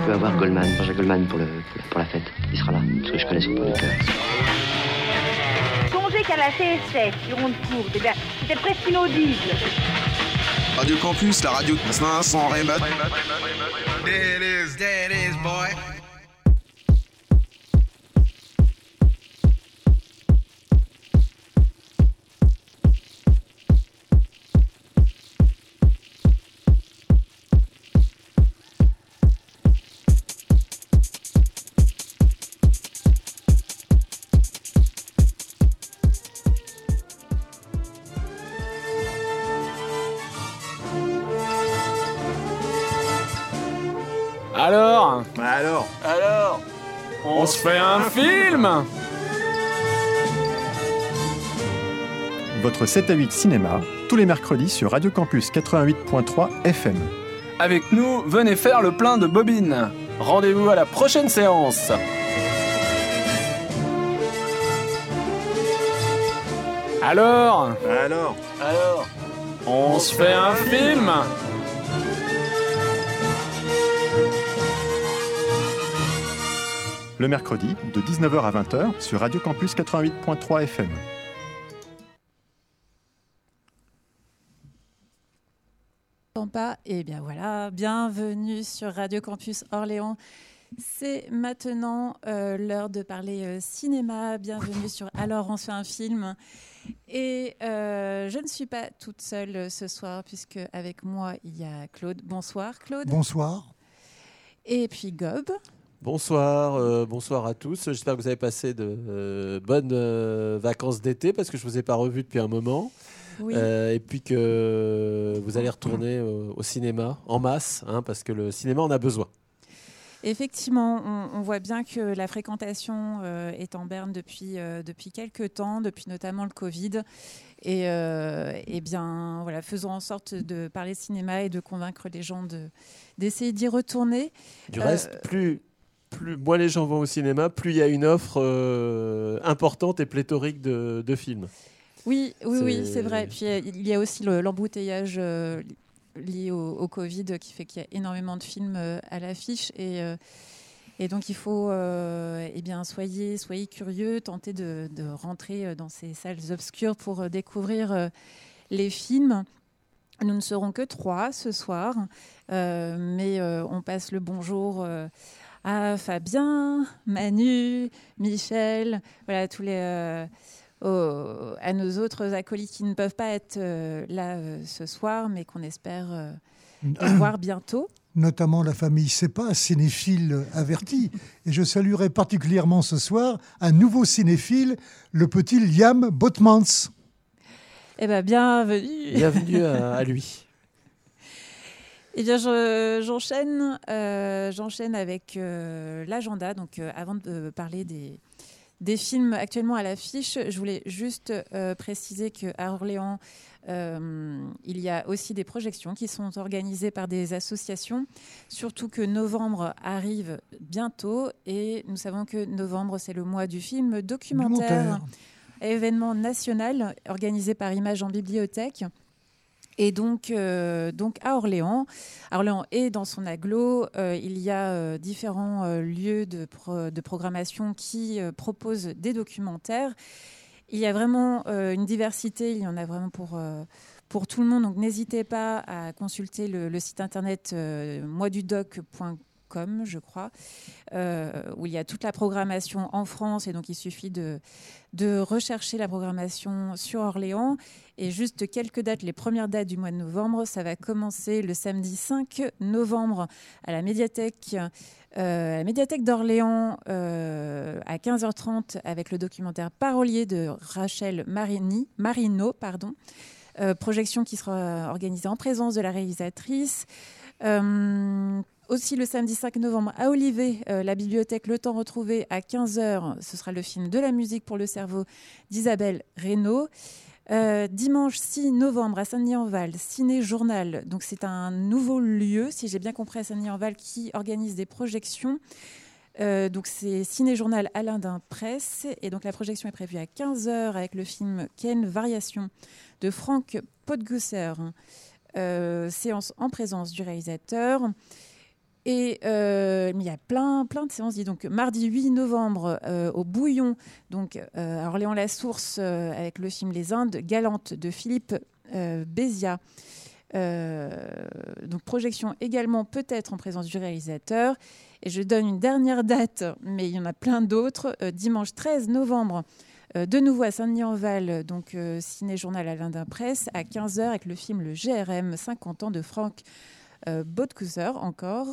peux avoir Goldman, Jean-Jacques Goldman pour la fête. Il sera là, parce que je connais son producteur. Songez qu'à la CSS, sur onde courte, eh bien, c'était presque inaudible. Radio Campus, la radio sans rien battre. There it is, boy. Alors, on se fait un film. Votre 7 à 8 cinéma, tous les mercredis sur Radio Campus 88.3 FM. Avec nous, venez faire le plein de bobines. Rendez-vous à la prochaine séance. Alors, on se fait un film. Le mercredi, de 19h à 20h, sur Radio Campus 88.3 FM. Et bien voilà, bienvenue sur Radio Campus Orléans. C'est maintenant l'heure de parler cinéma. Bienvenue sur Alors on se fait un film. Et je ne suis pas toute seule ce soir, puisque avec moi il y a Claude. Bonsoir Claude. Bonsoir. Et puis Gob. Bonsoir, bonsoir à tous. J'espère que vous avez passé de bonnes vacances d'été, parce que je ne vous ai pas revu depuis un moment. Oui. Et puis que vous allez retourner au cinéma en masse, parce que le cinéma en a besoin. Effectivement, on voit bien que la fréquentation est en berne depuis quelques temps, depuis notamment le Covid. Et bien, voilà, faisons en sorte de parler cinéma et de convaincre les gens d'essayer d'y retourner. Du reste, plus moins les gens vont au cinéma, plus il y a une offre importante et pléthorique de films. Oui, c'est vrai. Puis il y a aussi l'embouteillage lié au Covid qui fait qu'il y a énormément de films à l'affiche. Et donc il faut, soyez curieux, tentez de rentrer dans ces salles obscures pour découvrir les films. Nous ne serons que 3 ce soir, mais on passe le bonjour à Fabien, Manu, Michel, voilà tous les... à nos autres acolytes qui ne peuvent pas être là ce soir, mais qu'on espère voir bientôt. Notamment la famille Sepa, cinéphile averti. Et je saluerai particulièrement ce soir un nouveau cinéphile, le petit Liam Botmans. Eh bien, bienvenue. Bienvenue à lui. Eh bien, j'enchaîne avec l'agenda. Donc, avant de parler des films actuellement à l'affiche, je voulais juste préciser qu'à Orléans, il y a aussi des projections qui sont organisées par des associations, surtout que novembre arrive bientôt et nous savons que novembre, c'est le mois du film documentaire. Événement national organisé par Images en Bibliothèque. Et donc à Orléans et dans son agglo, il y a différents lieux de programmation qui proposent des documentaires. Il y a vraiment une diversité, il y en a vraiment pour tout le monde. Donc n'hésitez pas à consulter le site internet moisdudoc.com, je crois, où il y a toute la programmation en France. Et donc il suffit de rechercher la programmation sur Orléans. Et juste quelques dates, les premières dates du mois de novembre, ça va commencer le samedi 5 novembre à la médiathèque d'Orléans à 15h30 avec le documentaire Parolier de Rachel Marino. Projection qui sera organisée en présence de la réalisatrice. Aussi le samedi 5 novembre à Olivet, la bibliothèque Le Temps Retrouvé à 15h. Ce sera le film De la musique pour le cerveau d'Isabelle Reynaud. Dimanche 6 novembre à Saint-Denis-en-Val, Ciné Journal. Donc c'est un nouveau lieu, si j'ai bien compris, à Saint-Denis-en-Val, qui organise des projections. Donc c'est Ciné Journal Alain Dain Presse. Et donc la projection est prévue à 15h avec le film Ken Variation de Franck Podgusser. Séance en présence du réalisateur. Et il y a plein de séances. Donc mardi 8 novembre au Bouillon, donc à Orléans-la-Source, avec le film Les Indes galantes de Philippe Béziat. Donc projection également peut-être en présence du réalisateur. Et je donne une dernière date, mais il y en a plein d'autres. Dimanche 13 novembre, de nouveau à Saint-Denis-en-Val, donc Ciné-Journal Alain Presse, à 15h avec le film Le GRM 50 ans de Franck Baudcouser encore,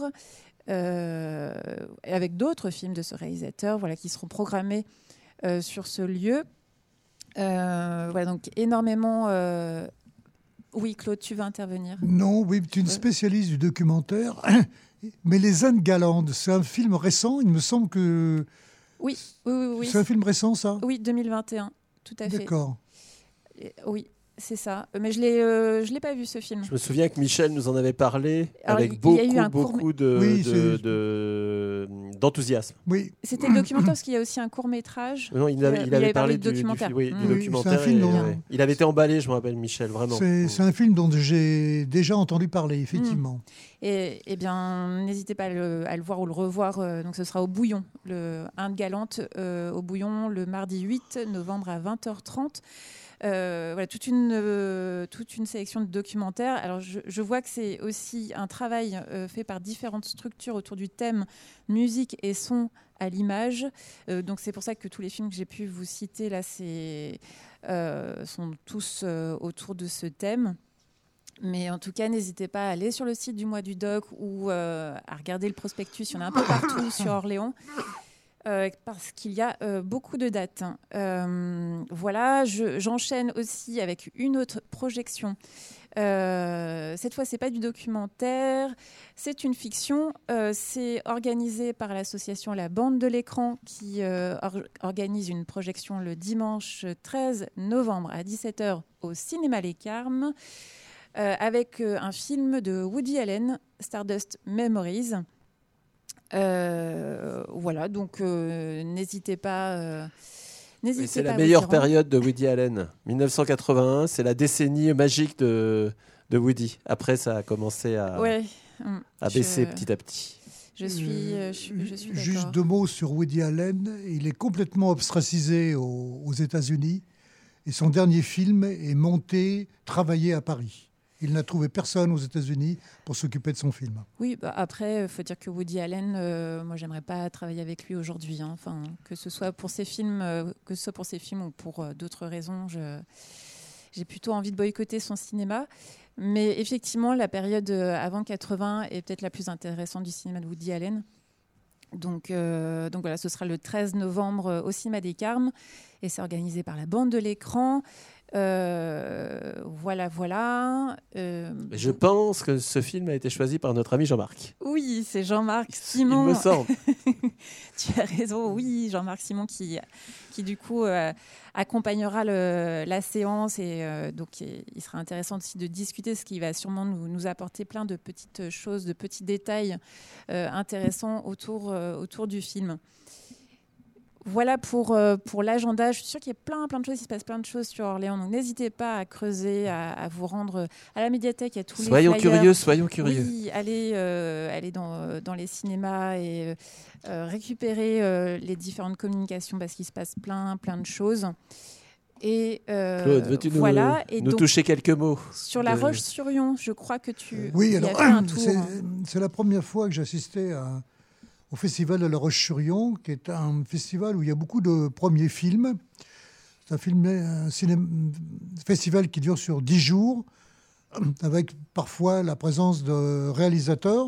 avec d'autres films de ce réalisateur qui seront programmés sur ce lieu. Voilà, donc énormément... Oui, Claude, tu vas intervenir. Non, oui, tu es une spécialiste du documentaire. Mais Les Indes galantes, c'est un film récent, il me semble que... Oui. C'est un film récent, ça ? Oui, 2021, tout à fait. D'accord. Oui, c'est ça. Mais je l'ai pas vu, ce film. Je me souviens que Michel nous en avait parlé avec beaucoup d'enthousiasme. Oui. C'était le documentaire parce qu'il y a aussi un court-métrage. Non, il avait parlé du documentaire. du documentaire. C'est un film dont... Il avait été emballé, je me rappelle, Michel, vraiment. C'est un film dont j'ai déjà entendu parler, effectivement. Et bien, n'hésitez pas à le voir ou le revoir. Donc, ce sera au Bouillon, le Inde galante au Bouillon, le mardi 8 novembre à 20h30. Voilà, toute une sélection de documentaires. Alors, je vois que c'est aussi un travail fait par différentes structures autour du thème musique et son à l'image. Donc, c'est pour ça que tous les films que j'ai pu vous citer là, sont tous autour de ce thème. Mais en tout cas, n'hésitez pas à aller sur le site du Mois du Doc ou à regarder le prospectus. Il y en a un peu partout sur Orléans. Parce qu'il y a beaucoup de dates. Voilà, j'enchaîne aussi avec une autre projection. Cette fois, c'est pas du documentaire, c'est une fiction. C'est organisé par l'association La Bande de l'Écran qui organise une projection le dimanche 13 novembre à 17h au Cinéma Les Carmes avec un film de Woody Allen, Stardust Memories. Voilà, donc n'hésitez pas. C'est la meilleure période de Woody Allen. 1981, c'est la décennie magique de Woody. Après, ça a commencé à baisser petit à petit. Je suis d'accord. Juste 2 mots sur Woody Allen. Il est complètement ostracisé aux États-Unis. Et son dernier film est travaillé à Paris. Il n'a trouvé personne aux États-Unis pour s'occuper de son film. Oui, après, il faut dire que Woody Allen, moi, j'aimerais pas travailler avec lui aujourd'hui. Hein. Enfin, que ce soit pour ses films, ou pour d'autres raisons, j'ai plutôt envie de boycotter son cinéma. Mais effectivement, la période avant 80 est peut-être la plus intéressante du cinéma de Woody Allen. Donc voilà, ce sera le 13 novembre au Cinéma des Carmes et c'est organisé par la Bande de l'Écran. Voilà. Je pense que ce film a été choisi par notre ami Jean-Marc. Oui, c'est Jean-Marc Simon. Il me semble. Tu as raison, oui, Jean-Marc Simon qui du coup accompagnera la séance et donc il sera intéressant aussi de discuter, ce qui va sûrement nous apporter plein de petites choses, de petits détails intéressants autour du film. Voilà pour l'agenda. Je suis sûre qu'il y a plein de choses, il se passe plein de choses sur Orléans. Donc n'hésitez pas à creuser, à vous rendre à la médiathèque. Il y a tous les flyers. Soyons curieux. Oui, allez dans les cinémas et récupérer les différentes communications parce qu'il se passe plein de choses. Et Claude, veux-tu nous toucher quelques mots sur la Roche-sur-Yon? Je crois que tu oui, as fait un tour. C'est la première fois que j'assistais au Festival de la Roche-sur-Yon, qui est un festival où il y a beaucoup de premiers films. C'est un festival qui dure sur 10 jours, avec parfois la présence de réalisateurs.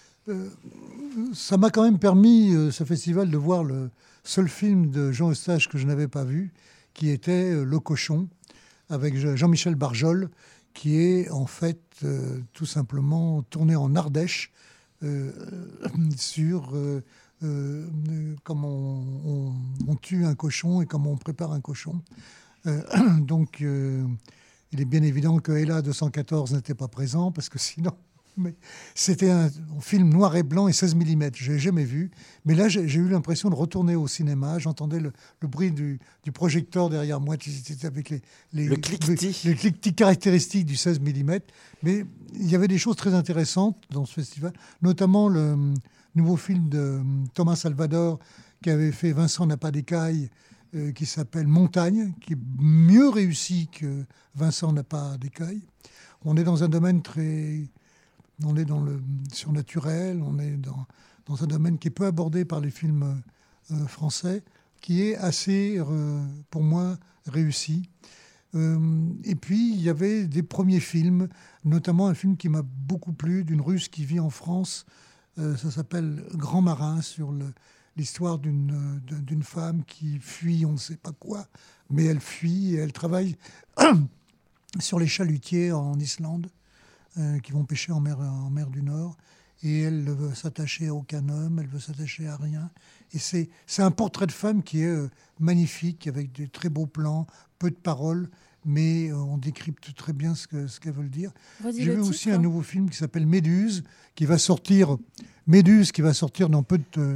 Ça m'a quand même permis, ce festival, de voir le seul film de Jean Eustache que je n'avais pas vu, qui était Le Cochon, avec Jean-Michel Barjol, qui est en fait tout simplement tourné en Ardèche, sur comment on tue un cochon et comment on prépare un cochon. Donc, il est bien évident que Ella 214 n'était pas présent, parce que sinon, Mais c'était un film noir et blanc et 16 mm. Je n'ai jamais vu. Mais là, j'ai eu l'impression de retourner au cinéma. J'entendais le bruit du projecteur derrière moi, avec le cliquetis caractéristique du 16 mm. Mais il y avait des choses très intéressantes dans ce festival, notamment le nouveau film de Thomas Salvador qui avait fait Vincent n'a pas d'écailles, qui s'appelle Montagne, qui est mieux réussi que Vincent n'a pas d'écailles. On est dans un domaine on est dans le surnaturel, on est dans un domaine qui est peu abordé par les films français, qui est assez, pour moi, réussi. Et puis, il y avait des premiers films, notamment un film qui m'a beaucoup plu, d'une Russe qui vit en France. Ça s'appelle Grand Marin, sur l'histoire d'une femme qui fuit on ne sait pas quoi, mais elle fuit et elle travaille sur les chalutiers en Islande, qui vont pêcher en mer du Nord. Et elle ne veut s'attacher à aucun homme, elle veut s'attacher à rien. Et c'est un portrait de femme qui est magnifique, avec des très beaux plans, peu de paroles, mais on décrypte très bien ce qu'elles veulent dire. J'ai vu aussi un nouveau film qui s'appelle Méduse, qui va sortir dans peu de...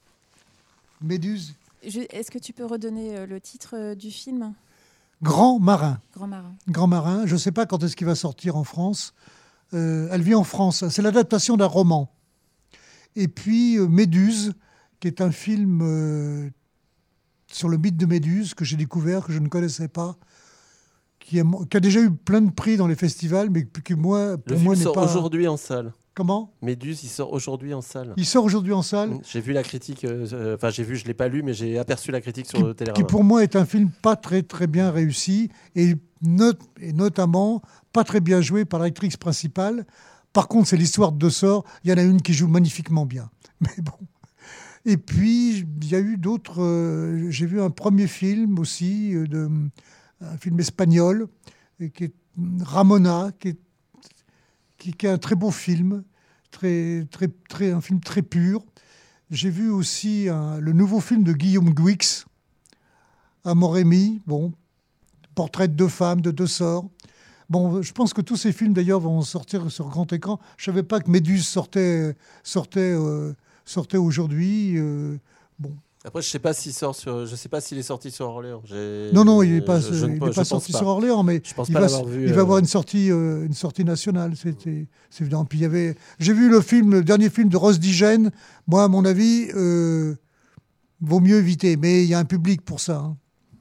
Méduse. Est-ce que tu peux redonner le titre du film ? Grand Marin. Grand Marin. Je ne sais pas quand est-ce qu'il va sortir en France. Elle vit en France. C'est l'adaptation d'un roman. Et puis Méduse, qui est un film sur le mythe de Méduse que j'ai découvert, que je ne connaissais pas, qui a déjà eu plein de prix dans les festivals, mais qui, pour moi, n'est pas... Le film sort aujourd'hui en salle. Comment ? Méduse, il sort aujourd'hui en salle. Il sort aujourd'hui en salle. J'ai vu la critique, je l'ai pas lu, mais j'ai aperçu la critique sur Télérama. Qui pour moi est un film pas très très bien réussi et notamment pas très bien joué par l'actrice principale. Par contre, c'est l'histoire de deux sœurs. Il y en a une qui joue magnifiquement bien. Mais bon. Et puis il y a eu d'autres. J'ai vu un premier film aussi, un film espagnol, qui est Ramona, qui est un très beau film, un film très pur. J'ai vu aussi le nouveau film de Guillaume Gouix, Amor-Émis, portrait de deux femmes, de deux sœurs. Bon, je pense que tous ces films, d'ailleurs, vont sortir sur grand écran. Je ne savais pas que Méduse sortait aujourd'hui. Après, je ne sais pas s'il est sorti sur Orléans. Non, il n'est pas sorti sur Orléans, mais il va avoir une sortie nationale. C'est évident. Puis j'ai vu le dernier film de Rose Digène. Moi, à mon avis, vaut mieux éviter. Mais il y a un public pour ça. Hein.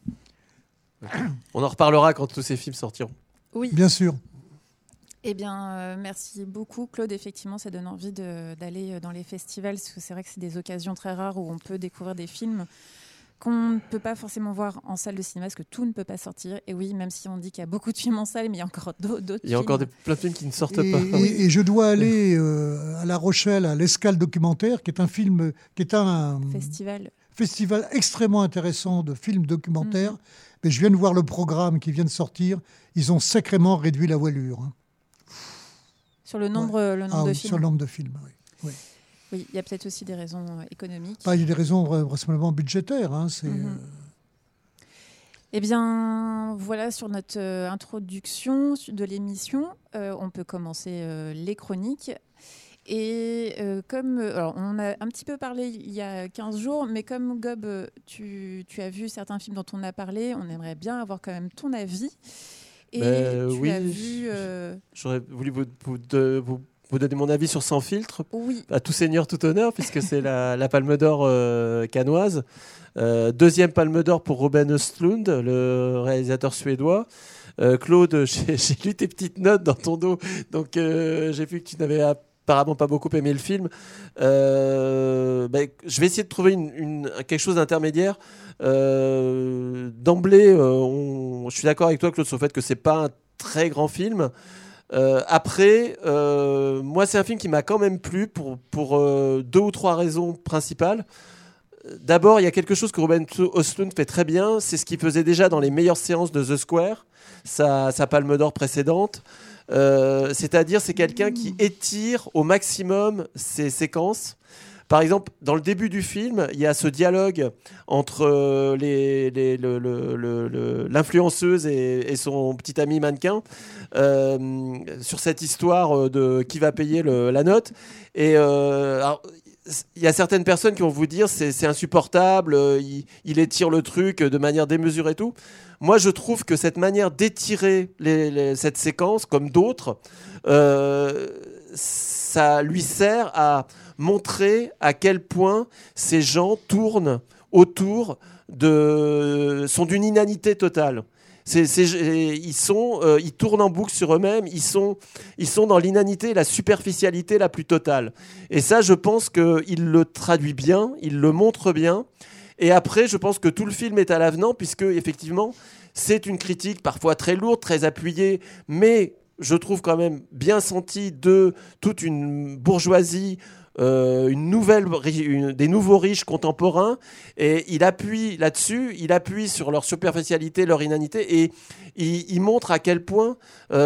On en reparlera quand tous ces films sortiront. Oui. Bien sûr. Eh bien, merci beaucoup, Claude. Effectivement, ça donne envie d'aller dans les festivals, parce que c'est vrai que c'est des occasions très rares où on peut découvrir des films qu'on ne peut pas forcément voir en salle de cinéma, parce que tout ne peut pas sortir. Et oui, même si on dit qu'il y a beaucoup de films en salle, mais il y a encore d'autres films. Il y a encore plein de films qui ne sortent pas. Et je dois aller à La Rochelle, à l'Escale documentaire, qui est un film, qui est un festival extrêmement intéressant de films documentaires. Mais je viens de voir le programme qui vient de sortir. Ils ont sacrément réduit la voilure. Hein. Sur le nombre de films. Sur le nombre de films, oui. Oui, il y a peut-être aussi des raisons économiques. Il y a des raisons vraisemblablement budgétaires. Hein, Eh bien, voilà, sur notre introduction de l'émission, on peut commencer les chroniques. Et alors, on a un petit peu parlé il y a 15 jours, mais comme Gob, tu as vu certains films dont on a parlé, on aimerait bien avoir quand même ton avis. Et tu as vu... J'aurais voulu vous donner mon avis sur Sans filtre, oui. À tout seigneur, tout honneur, puisque c'est la Palme d'Or cannoise. Deuxième Palme d'Or pour Ruben Östlund, le réalisateur suédois. Claude, j'ai lu tes petites notes dans ton dos, donc j'ai vu que tu n'avais apparemment pas beaucoup aimé le film. Je vais essayer de trouver quelque chose d'intermédiaire. D'emblée, je suis d'accord avec toi, Claude, sur le fait que c'est pas un très grand film. Après, moi, c'est un film qui m'a quand même plu pour 2 ou 3 raisons principales. D'abord, il y a quelque chose que Ruben Östlund fait très bien, c'est ce qu'il faisait déjà dans les meilleures séances de The Square, sa Palme d'Or précédente. C'est-à-dire, c'est quelqu'un qui étire au maximum ses séquences Par exemple, dans le début du film, il y a ce dialogue entre l'influenceuse et son petit ami mannequin sur cette histoire de qui va payer la note. Et alors, il y a certaines personnes qui vont vous dire c'est insupportable, il étire le truc de manière démesurée et tout. Moi, je trouve que cette manière d'étirer cette séquence, comme d'autres, ça lui sert à montrer à quel point ces gens tournent autour sont d'une inanité totale. Ils tournent en boucle sur eux-mêmes, ils sont dans l'inanité et la superficialité la plus totale. Et ça, je pense qu'il le traduit bien, il le montre bien. Et après, je pense que tout le film est à l'avenant, puisque effectivement, c'est une critique parfois très lourde, très appuyée, mais je trouve quand même bien sentie de toute une bourgeoisie, des nouveaux riches contemporains, et il appuie là-dessus, il appuie sur leur superficialité, leur inanité, et il montre à quel point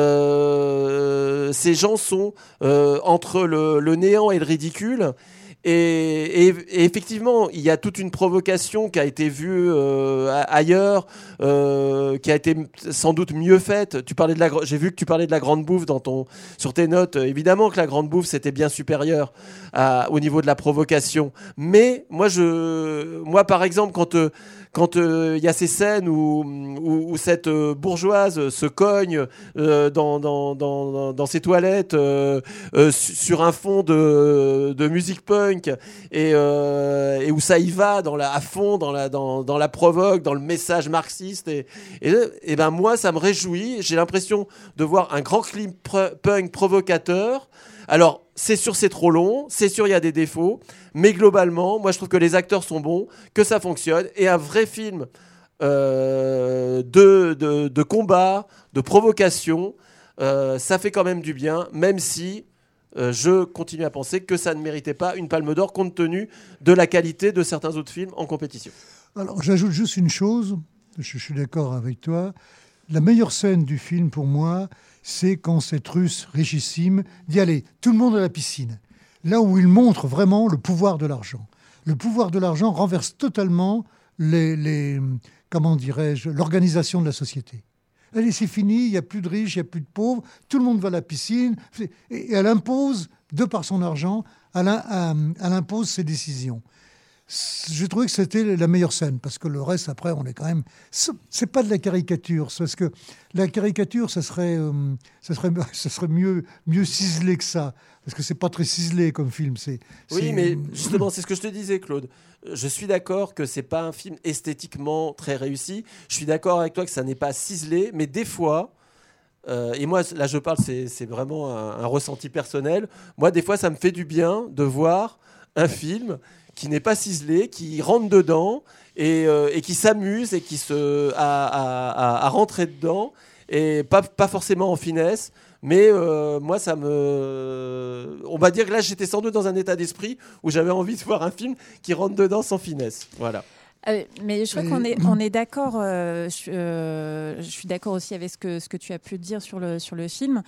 ces gens sont entre le néant et le ridicule. Et effectivement, il y a toute une provocation qui a été vue ailleurs, qui a été sans doute mieux faite. J'ai vu que tu parlais de la grande bouffe sur tes notes. Évidemment que la grande bouffe, c'était bien supérieur au niveau de la provocation. Mais moi, par exemple, quand il y a ces scènes où cette bourgeoise se cogne dans ses toilettes sur un fond de musique punk et où ça y va à fond dans la provoque, dans le message marxiste et ben moi ça me réjouit. J'ai l'impression de voir un grand clip punk provocateur. Alors, c'est sûr, c'est trop long, c'est sûr, il y a des défauts, mais globalement, moi, je trouve que les acteurs sont bons, que ça fonctionne, et un vrai film de combat, de provocation, ça fait quand même du bien, même si je continue à penser que ça ne méritait pas une Palme d'Or, compte tenu de la qualité de certains autres films en compétition. Alors, j'ajoute juste une chose, je suis d'accord avec toi, la meilleure scène du film, pour moi, c'est quand cette Russe richissime dit « Allez, tout le monde à la piscine ». Là où il montre vraiment le pouvoir de l'argent. Le pouvoir de l'argent renverse totalement l'organisation de la société. Allez, c'est fini, il n'y a plus de riches, il n'y a plus de pauvres, tout le monde va à la piscine. Et elle impose, de par son argent, elle impose ses décisions. J'ai trouvé que c'était la meilleure scène, parce que le reste, après, on est quand même... C'est pas de la caricature, parce que la caricature, ça serait mieux ciselé que ça, parce que c'est pas très ciselé comme film. Oui, mais justement, c'est ce que je te disais, Claude. Je suis d'accord que c'est pas un film esthétiquement très réussi. Je suis d'accord avec toi que ça n'est pas ciselé, mais des fois... et moi, là, je parle, c'est vraiment un ressenti personnel. Moi, des fois, ça me fait du bien de voir un film qui n'est pas ciselé, qui rentre dedans et qui s'amuse et qui à rentrer dedans, et pas forcément en finesse, mais moi on va dire que là j'étais sans doute dans un état d'esprit où j'avais envie de voir un film qui rentre dedans sans finesse. Voilà. Mais je crois qu'on est d'accord. Je suis d'accord aussi avec ce que tu as pu dire sur le film.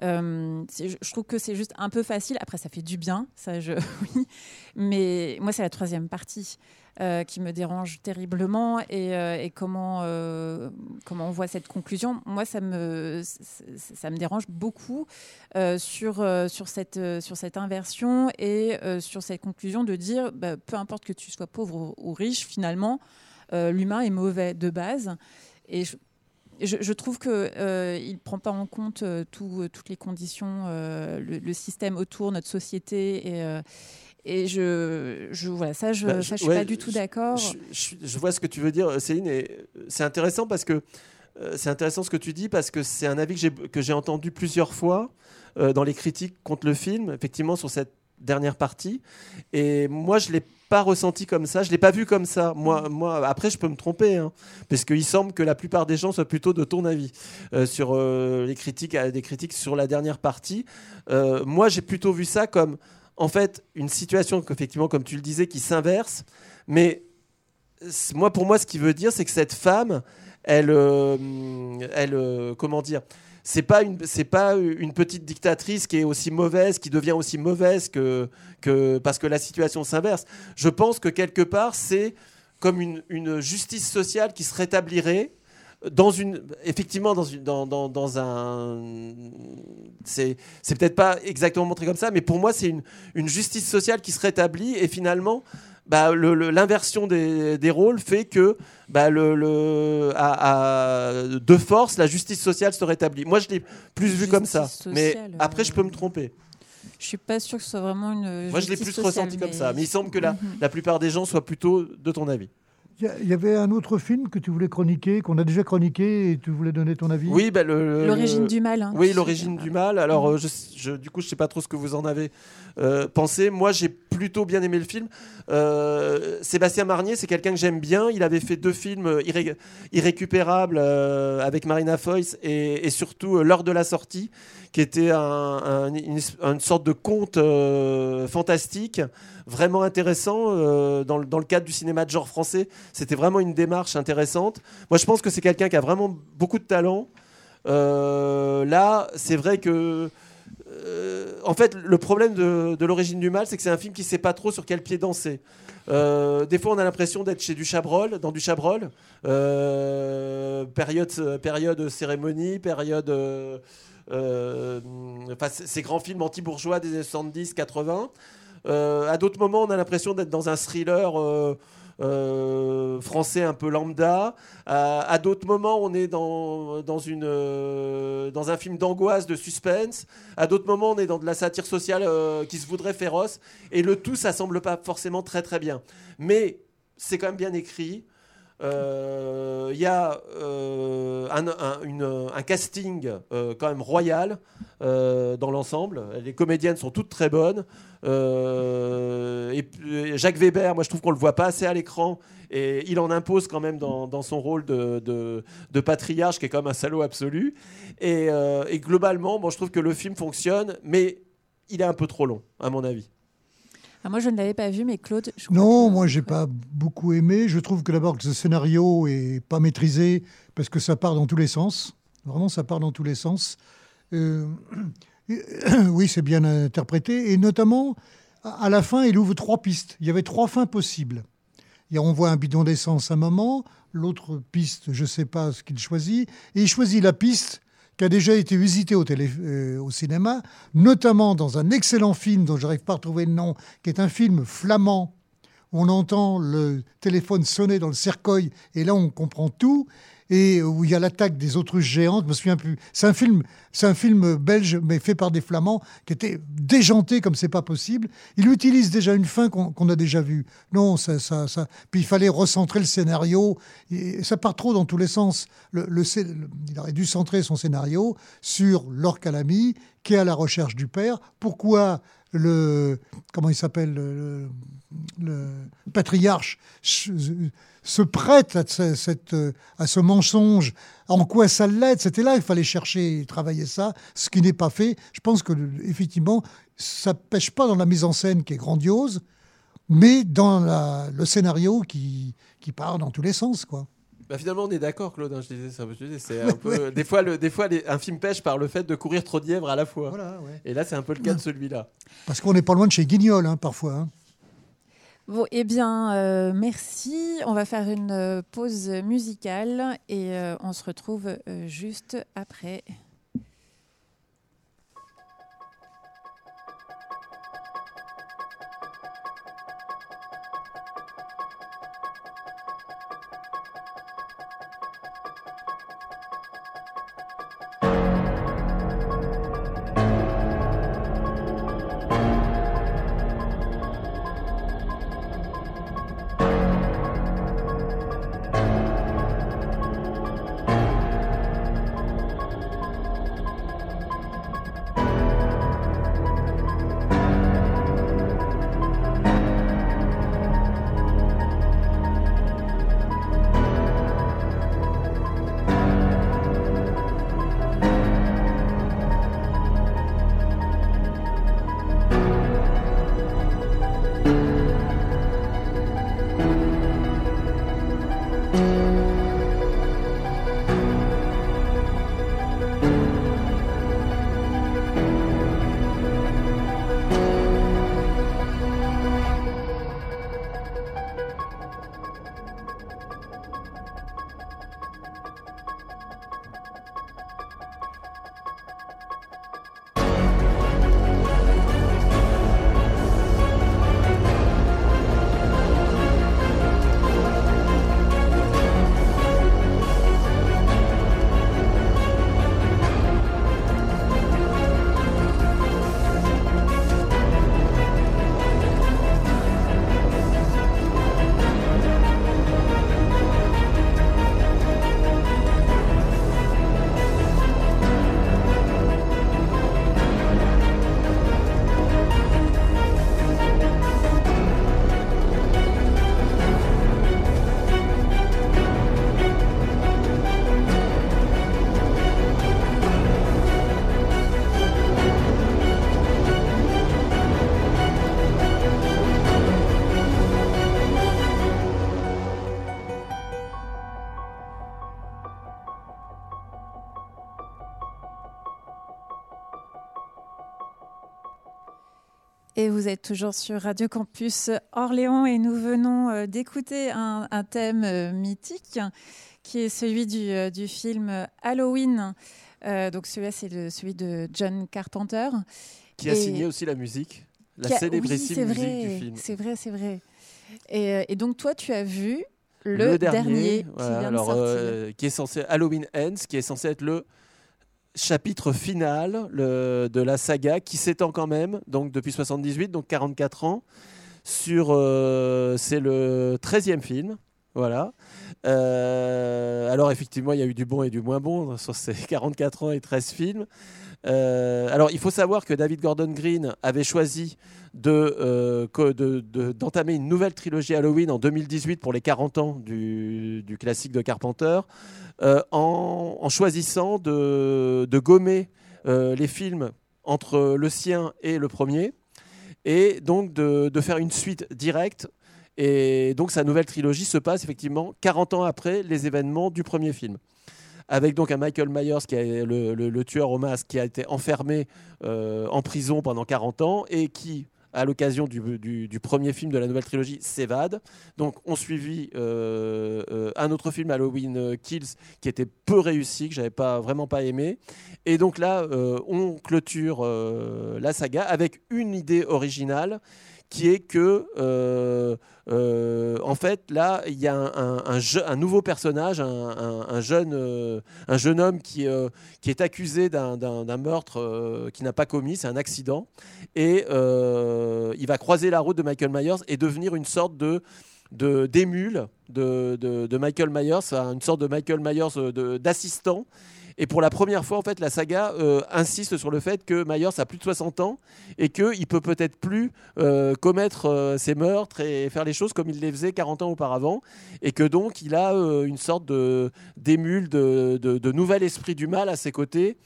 Je trouve que c'est juste un peu facile. Après, ça fait du bien, oui. Mais moi, c'est la troisième partie qui me dérange terriblement. Et comment on voit cette conclusion. Moi, ça me dérange beaucoup sur cette inversion et sur cette conclusion de dire peu importe que tu sois pauvre ou riche, finalement, l'humain est mauvais de base. Et je trouve qu'il ne prend pas en compte toutes les conditions, le système autour, notre société. Et je suis pas du tout d'accord. Je vois ce que tu veux dire, Céline, et c'est intéressant parce que c'est intéressant ce que tu dis, parce que c'est un avis que j'ai entendu plusieurs fois dans les critiques contre le film, effectivement, sur cette dernière partie. Et moi, je l'ai pas ressenti comme ça, je l'ai pas vu comme ça. Moi, après, je peux me tromper, parce qu'il semble que la plupart des gens soient plutôt de ton avis sur des critiques sur la dernière partie. Moi, j'ai plutôt vu ça comme, en fait, une situation qu'effectivement, comme tu le disais, qui s'inverse. Mais pour moi, ce qu'il veut dire, c'est que cette femme, comment dire, c'est pas une petite dictatrice qui est aussi mauvaise, qui devient aussi mauvaise que parce que la situation s'inverse. Je pense que quelque part, c'est comme une justice sociale qui se rétablirait c'est peut-être pas exactement montré comme ça, mais pour moi c'est une justice sociale qui se rétablit et finalement l'inversion des rôles fait que de force la justice sociale se rétablit. Moi je l'ai plus vu comme ça, mais après je peux me tromper. Je suis pas sûre que ce soit vraiment une. Moi je l'ai plus sociale, ressenti comme ça, mais il semble que la plupart des gens soient plutôt de ton avis. Il y avait un autre film que tu voulais chroniquer, qu'on a déjà chroniqué, et tu voulais donner ton avis. Oui, l'origine du mal. Hein, oui, l'origine du mal. Alors, du coup, je sais pas trop ce que vous en avez pensé. Moi, j'ai plutôt bien aimé le film. Sébastien Marnier, c'est quelqu'un que j'aime bien. Il avait fait 2 films irrécupérables avec Marina Foïs et surtout L'heure de la sortie, qui était une sorte de conte fantastique, vraiment intéressant dans le cadre du cinéma de genre français. C'était vraiment une démarche intéressante. Moi, je pense que c'est quelqu'un qui a vraiment beaucoup de talent. Là, c'est vrai que en fait, le problème de l'origine du mal, c'est que c'est un film qui ne sait pas trop sur quel pied danser. Des fois, on a l'impression d'être chez dans du Chabrol. Période cérémonie, période... ces grands films anti-bourgeois des années 70-80. À d'autres moments, on a l'impression d'être dans un thriller français un peu lambda. À d'autres moments, on est dans un film d'angoisse, de suspense. À d'autres moments, on est dans de la satire sociale qui se voudrait féroce. Et le tout, ça semble pas forcément très très bien. Mais c'est quand même bien écrit. Il y a un casting quand même royal dans l'ensemble. Les comédiennes sont toutes très bonnes. Et Jacques Weber, moi je trouve qu'on le voit pas assez à l'écran et il en impose quand même dans son rôle de patriarche qui est quand même un salaud absolu. Et globalement, je trouve que le film fonctionne, mais il est un peu trop long à mon avis. Moi, je ne l'avais pas vu, mais Claude... Moi, je n'ai pas beaucoup aimé. Je trouve que d'abord que ce scénario n'est pas maîtrisé parce que ça part dans tous les sens. Vraiment, ça part dans tous les sens. Oui, c'est bien interprété. Et notamment, à la fin, il ouvre 3 pistes. Il y avait 3 fins possibles. On voit un bidon d'essence à un moment. L'autre piste, je ne sais pas ce qu'il choisit. Et il choisit la piste qui a déjà été visité au cinéma, notamment dans un excellent film dont je n'arrive pas à retrouver le nom, qui est un film flamand, où on entend le téléphone sonner dans le cercueil, et là on comprend tout, et où il y a l'attaque des autruches géantes, je me souviens plus. C'est un film belge, mais fait par des Flamands, qui était déjanté comme c'est pas possible. Il utilise déjà une fin qu'on a déjà vue. Non, ça. Puis il fallait recentrer le scénario, et ça part trop dans tous les sens. Il aurait dû centrer son scénario sur Laure Calamy, qui est à la recherche du père. Pourquoi comment il s'appelle, le patriarche se prête à ce mensonge. En quoi ça l'aide? C'était là qu'il fallait chercher et travailler ça, ce qui n'est pas fait. Je pense que effectivement, ça pêche pas dans la mise en scène qui est grandiose, mais dans le scénario qui part dans tous les sens, quoi. Finalement, on est d'accord, Claude. Je disais ça. C'est un peu. Des fois, un film pêche par le fait de courir trop de lièvres à la fois. Voilà, ouais. Et là, c'est un peu le cas de celui-là. Parce qu'on n'est pas loin de chez Guignol, parfois. Bon, merci. On va faire une pause musicale et on se retrouve juste après. Et vous êtes toujours sur Radio Campus Orléans et nous venons d'écouter un thème mythique qui est celui du film Halloween. Donc celui-là, c'est celui de John Carpenter. Qui a signé aussi la musique, la célébrissime musique du film. C'est vrai. Et donc toi, tu as vu le dernier voilà, qui vient de sortir. Qui est censé Halloween Ends, qui est censé être le chapitre final de la saga, qui s'étend quand même, donc depuis 78, donc 44 ans, sur c'est le 13e film. Voilà. Alors effectivement, il y a eu du bon et du moins bon sur ces 44 ans et 13 films. Alors il faut savoir que David Gordon Green avait choisi d'entamer une nouvelle trilogie Halloween en 2018 pour les 40 ans du classique de Carpenter, en choisissant de gommer les films entre le sien et le premier, et donc de faire une suite directe. Et donc sa nouvelle trilogie se passe effectivement 40 ans après les événements du premier film, avec donc un Michael Myers qui est le tueur au masque, qui a été enfermé en prison pendant 40 ans et qui, à l'occasion du premier film de la nouvelle trilogie, s'évade. Donc on suivit un autre film, Halloween Kills, qui était peu réussi, que j'avais vraiment pas aimé. Et donc là, on clôture la saga avec une idée originale, qui est que, en fait, là, il y a un nouveau personnage, un jeune homme qui est accusé d'un meurtre qu'il n'a pas commis, c'est un accident, et il va croiser la route de Michael Myers et devenir une sorte d'émule de Michael Myers, une sorte de Michael Myers d'assistant. Et pour la première fois, en fait, la saga insiste sur le fait que Myers a plus de 60 ans et qu'il peut peut-être plus commettre ses meurtres et faire les choses comme il les faisait 40 ans auparavant. Et que donc, il a une sorte d'émule, de nouvel esprit du mal à ses côtés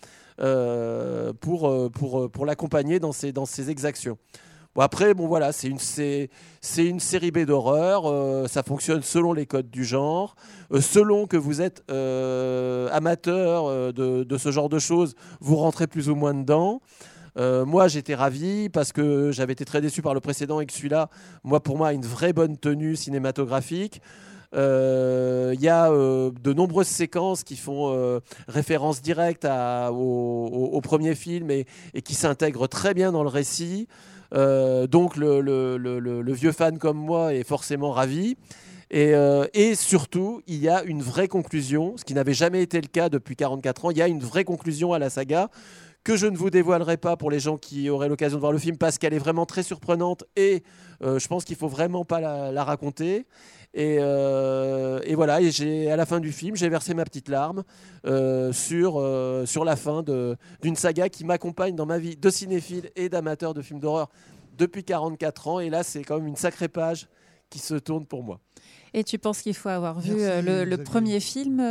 pour l'accompagner dans ses exactions. Bon, après, voilà, c'est une série B d'horreur. Ça fonctionne selon les codes du genre. Selon que vous êtes amateur de ce genre de choses, vous rentrez plus ou moins dedans. Moi, j'étais ravi parce que j'avais été très déçu par le précédent et que celui-là, pour moi, a une vraie bonne tenue cinématographique. Il y a de nombreuses séquences qui font référence directe au premier film et qui s'intègrent très bien dans le récit. Donc le vieux fan comme moi est forcément ravi. Et surtout, il y a une vraie conclusion, ce qui n'avait jamais été le cas depuis 44 ans. Il y a une vraie conclusion à la saga que je ne vous dévoilerai pas pour les gens qui auraient l'occasion de voir le film, parce qu'elle est vraiment très surprenante et je pense qu'il ne faut vraiment pas la raconter. Et voilà, et à la fin du film, j'ai versé ma petite larme sur la fin d'une saga qui m'accompagne dans ma vie de cinéphile et d'amateur de films d'horreur depuis 44 ans. Et là, c'est quand même une sacrée page qui se tourne pour moi. Et tu penses qu'il faut avoir vu le premier film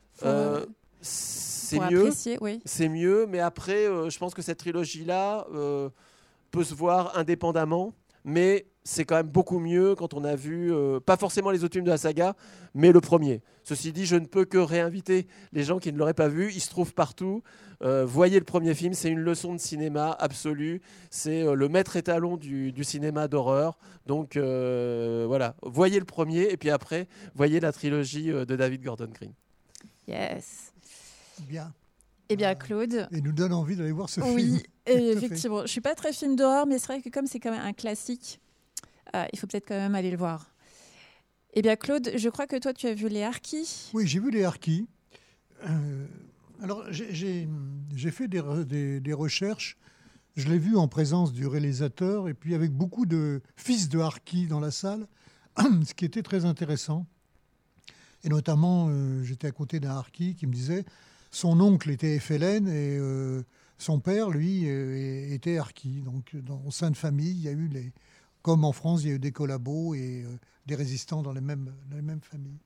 c'est pour mieux, apprécier, oui. C'est mieux, mais après, je pense que cette trilogie-là peut se voir indépendamment, mais c'est quand même beaucoup mieux quand on a vu, pas forcément les autres films de la saga, mais le premier. Ceci dit, je ne peux que réinviter les gens qui ne l'auraient pas vu. Il se trouve partout. Voyez le premier film, c'est une leçon de cinéma absolue. C'est le maître étalon du cinéma d'horreur. Donc voilà, voyez le premier et puis après, voyez la trilogie de David Gordon Green. Yes. Bien. Eh bien, Claude. Et nous donne envie d'aller voir ce film. Oui, effectivement. Je ne suis pas très film d'horreur, mais c'est vrai que comme c'est quand même un classique, il faut peut-être quand même aller le voir. Eh bien, Claude, je crois que toi, tu as vu Les Harkis. Oui, j'ai vu Les Harkis. Alors, j'ai fait des recherches. Je l'ai vu en présence du réalisateur et puis avec beaucoup de fils de Harkis dans la salle, ce qui était très intéressant. Et notamment, j'étais à côté d'un Harki qui me disait son oncle était FLN et son père, lui, était Harki. Donc, au sein de famille, il y a eu comme en France, il y a eu des collabos et des résistants dans les mêmes familles.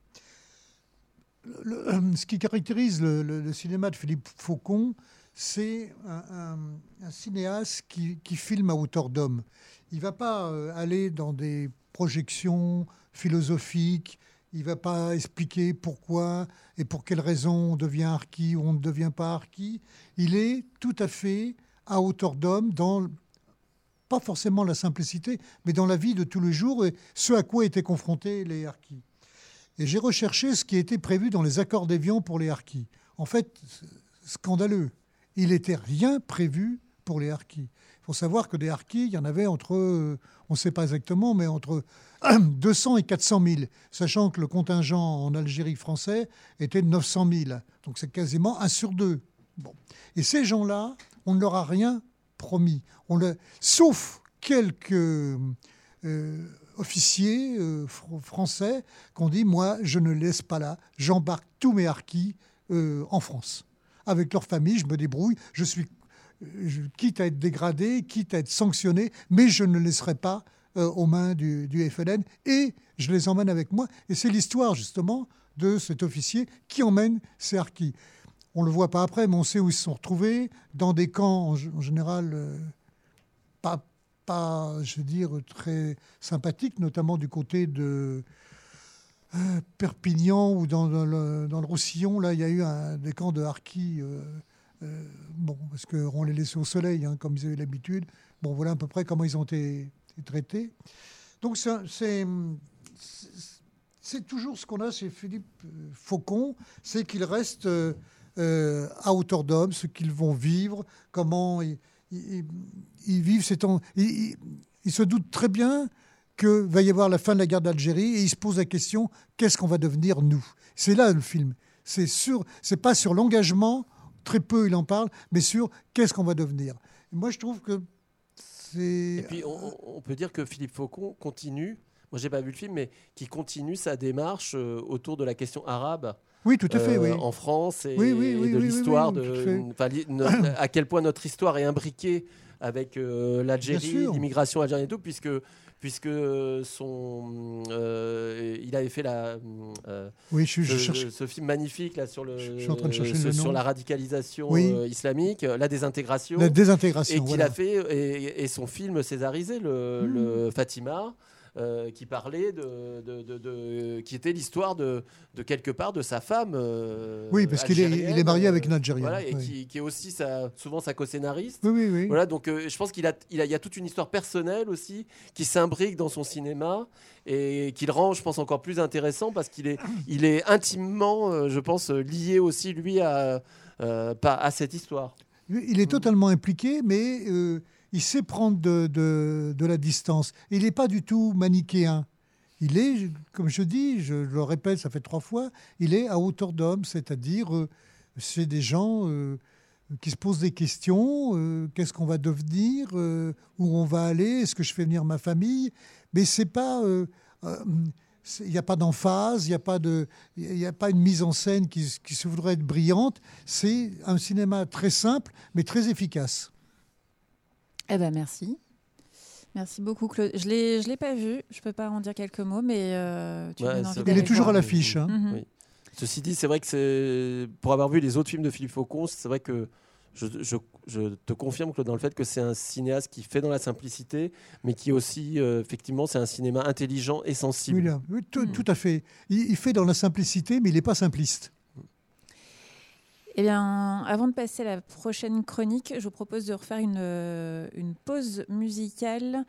Ce qui caractérise le cinéma de Philippe Faucon, c'est un cinéaste qui filme à hauteur d'homme. Il ne va pas aller dans des projections philosophiques. Il ne va pas expliquer pourquoi et pour quelles raisons on devient harki ou on ne devient pas harki. Il est tout à fait à hauteur d'homme, pas forcément la simplicité, mais dans la vie de tous les jours et ce à quoi étaient confrontés les harkis. Et j'ai recherché ce qui était prévu dans les accords d'Évian pour les harkis. En fait, scandaleux. Il n'était rien prévu pour les harkis. Il faut savoir que des harkis, il y en avait entre, on ne sait pas exactement, mais entre 200 et 400 000, sachant que le contingent en Algérie français était de 900 000. Donc c'est quasiment 1 sur 2. Bon. Et ces gens-là, on ne leur a rien promis. Sauf quelques officiers français qui ont dit « Moi, je ne laisse pas là, j'embarque tous mes harkis en France. Avec leur famille, je me débrouille, quitte à être dégradé, quitte à être sanctionné, mais je ne laisserai pas aux mains du FLN et je les emmène avec moi. » Et c'est l'histoire, justement, de cet officier qui emmène ces harkis. On ne le voit pas après, mais on sait où ils se sont retrouvés, dans des camps, en général, pas, je veux dire, très sympathiques, notamment du côté de Perpignan ou dans le Roussillon. Là, il y a eu des camps de harkis, parce qu'on les laissait au soleil, hein, comme ils avaient l'habitude. Bon, voilà à peu près comment ils ont été traités. Donc, c'est toujours ce qu'on a chez Philippe Faucon, c'est qu'il reste à hauteur d'homme, ce qu'ils vont vivre, comment ils vivent ces temps. Ils se doutent très bien qu'il va y avoir la fin de la guerre d'Algérie et ils se posent la question, qu'est-ce qu'on va devenir nous ? C'est là le film. C'est pas sur l'engagement, très peu il en parle, mais sur qu'est-ce qu'on va devenir. Et moi, je trouve que c'est... Et puis, on peut dire que Philippe Faucon continue, moi j'ai pas vu le film, mais qui continue sa démarche autour de la question arabe. Oui, tout à fait, oui. En France et, oui, de l'histoire, oui, à quel point notre histoire est imbriquée avec l'Algérie, l'immigration algérienne et tout, puisque il avait fait ce film magnifique là, sur la radicalisation islamique, la désintégration. La désintégration, et qu'il a fait, et son film césarisé, le Fatima, qui parlait qui était l'histoire de quelque part de sa femme. Oui, parce qu'il est marié avec une Algérienne. Voilà, et qui est aussi souvent sa co-scénariste. Oui. Voilà, donc je pense qu'il y a toute une histoire personnelle aussi qui s'imbrique dans son cinéma et qui le rend, je pense, encore plus intéressant parce qu'il est intimement, je pense, lié aussi lui à cette histoire. Il est totalement impliqué, mais il sait prendre de la distance. Il n'est pas du tout manichéen. Il est, comme je dis, je le répète, ça fait 3 fois, il est à hauteur d'homme, c'est-à-dire c'est des gens qui se posent des questions, qu'est-ce qu'on va devenir, où on va aller, est-ce que je fais venir ma famille ? Mais c'est pas... il n'y a pas d'emphase, il n'y a pas une mise en scène qui se voudrait être brillante. C'est un cinéma très simple, mais très efficace. Eh ben merci. Merci beaucoup, Claude. Je l'ai pas vu, je peux pas en dire quelques mots, mais tu donnes envie d'aller il est toujours voir. à l'affiche. Hein. Mm-hmm. Oui. Ceci dit, c'est vrai que pour avoir vu les autres films de Philippe Faucon, c'est vrai que je te confirme, Claude, dans le fait que c'est un cinéaste qui fait dans la simplicité, mais qui aussi, effectivement, c'est un cinéma intelligent et sensible. Oui, tout à fait. Il fait dans la simplicité, mais il n'est pas simpliste. Eh bien, avant de passer à la prochaine chronique, je vous propose de refaire une pause musicale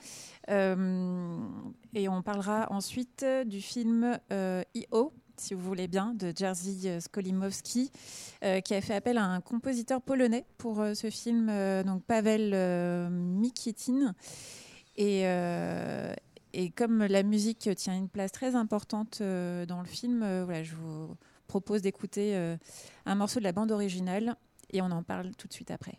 et on parlera ensuite du film I.O., si vous voulez bien, de Jerzy Skolimowski, qui a fait appel à un compositeur polonais pour ce film, donc Paweł Mikitin. Et comme la musique tient une place très importante dans le film, voilà, je vous propose d'écouter un morceau de la bande originale et on en parle tout de suite après.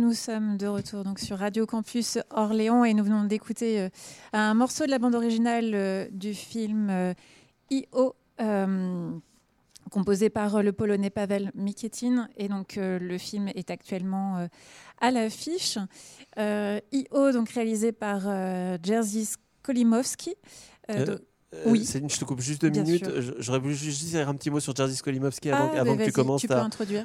nous sommes de retour donc, sur Radio Campus Orléans et nous venons d'écouter un morceau de la bande originale du film I.O., composé par le Polonais Paweł Mikietin. Et donc, le film est actuellement à l'affiche. I.O., donc réalisé par Jerzy Skolimowski. Oui. Céline, je te coupe juste 2 minutes. J'aurais voulu juste dire un petit mot sur Jerzy Skolimowski avant que tu commences. Tu peux introduire.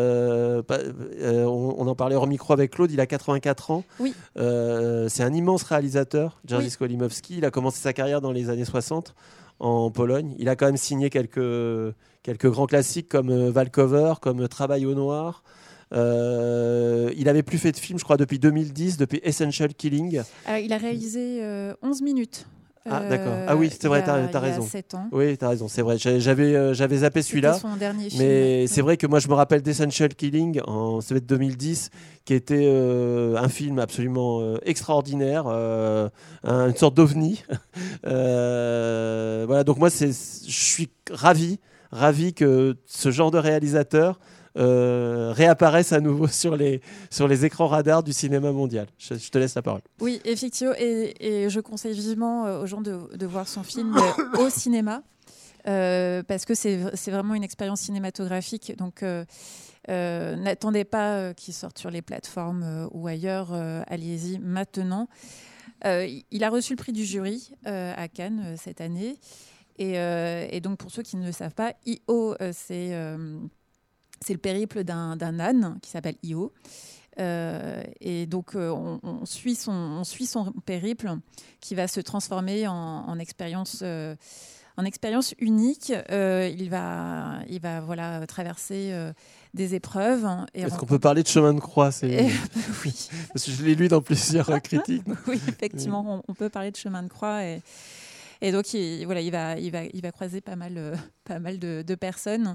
On en parlait hors micro avec Claude. Il a 84 ans. Oui. C'est un immense réalisateur, Jerzy Skolimowski. Il a commencé sa carrière dans les années 60 en Pologne. Il a quand même signé quelques grands classiques comme Walkover, comme Travail au noir. Il n'avait plus fait de film, je crois, depuis 2010, depuis Essential Killing. Alors, il a réalisé 11 minutes. Ah, d'accord. Ah oui, c'est vrai, t'as raison. Il y a 7 ans. Oui, t'as raison, c'est vrai. J'avais zappé celui-là. C'était son dernier film. Mais c'est vrai que moi, je me rappelle d'Essential Killing en 2010, qui était un film absolument extraordinaire, une sorte d'ovni. Voilà, donc moi, je suis ravi que ce genre de réalisateur réapparaissent à nouveau sur les écrans radars du cinéma mondial. Je te laisse la parole. Oui, effectivement, et je conseille vivement aux gens de voir son film au cinéma, parce que c'est vraiment une expérience cinématographique. Donc, n'attendez pas qu'il sorte sur les plateformes ou ailleurs. Allez-y maintenant. Il a reçu le prix du jury à Cannes cette année. Et donc, pour ceux qui ne le savent pas, I.O., c'est le périple d'un âne qui s'appelle I.O. Et donc, on suit son périple qui va se transformer en expérience unique. Il va voilà, traverser des épreuves. Est-ce qu'on peut parler de chemin de croix Oui. Parce que je l'ai lu dans plusieurs critiques. Oui, effectivement, on peut parler de chemin de croix. Et donc, il va croiser pas mal de personnes.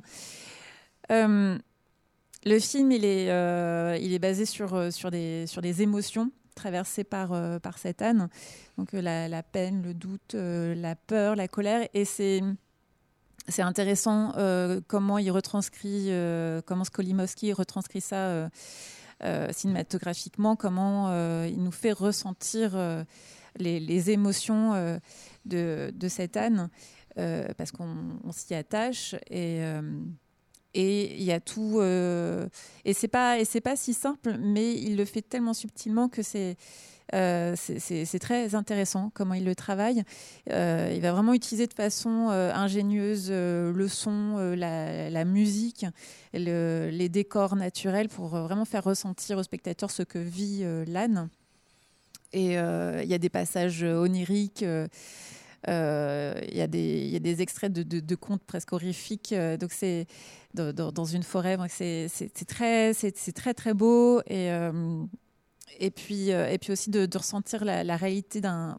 Le film, il est basé sur des émotions traversées par cet âne. Donc la peine, le doute, la peur, la colère. Et c'est intéressant comment Skolimowski retranscrit ça cinématographiquement, comment il nous fait ressentir les émotions de cet âne, parce qu'on s'y attache et il y a tout et c'est pas si simple, mais il le fait tellement subtilement que c'est très intéressant comment il le travaille. Il va vraiment utiliser de façon ingénieuse le son, la musique, les décors naturels pour vraiment faire ressentir au spectateur ce que vit l'âne. Et il y a des passages oniriques. Il y a des extraits de contes presque horrifiques, donc c'est dans une forêt, donc c'est très très beau, et puis aussi de ressentir la réalité d'un,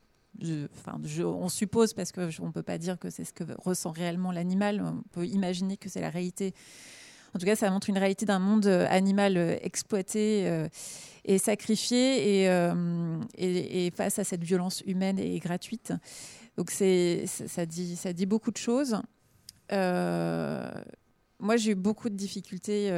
on suppose, parce que on peut pas dire que c'est ce que ressent réellement l'animal, on peut imaginer que c'est la réalité. En tout cas, ça montre une réalité d'un monde animal exploité et sacrifié, et face à cette violence humaine et gratuite. Donc ça dit beaucoup de choses. Moi, j'ai eu beaucoup de difficultés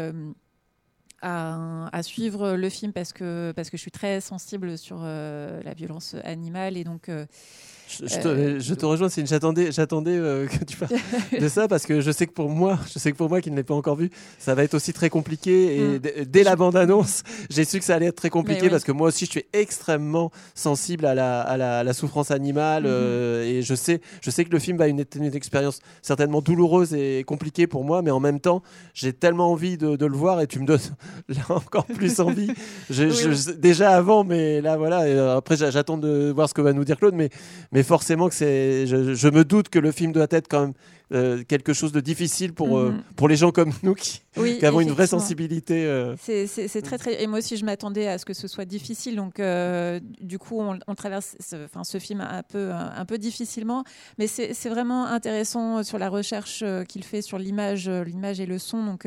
à suivre le film parce que je suis très sensible sur la violence animale, et donc je te rejoins, Céline. J'attendais que tu parles de ça, parce que je sais que pour moi qui ne l'ai pas encore vu, ça va être aussi très compliqué. Et dès la bande-annonce, j'ai su que ça allait être très compliqué, parce que moi aussi, je suis extrêmement sensible à la souffrance animale. Et je sais que le film va être une expérience certainement douloureuse et compliquée pour moi, mais en même temps, j'ai tellement envie de le voir, et tu me donnes là encore plus envie. Déjà avant, mais là voilà. Et après, j'attends de voir ce que va nous dire Claude, mais forcément que je me doute que le film doit être quand même quelque chose de difficile pour les gens comme nous qui avons une vraie sensibilité. C'est très très. Et moi aussi, je m'attendais à ce que ce soit difficile. Donc, du coup, on traverse ce film un peu difficilement, mais c'est vraiment intéressant sur la recherche qu'il fait sur l'image et le son. Donc,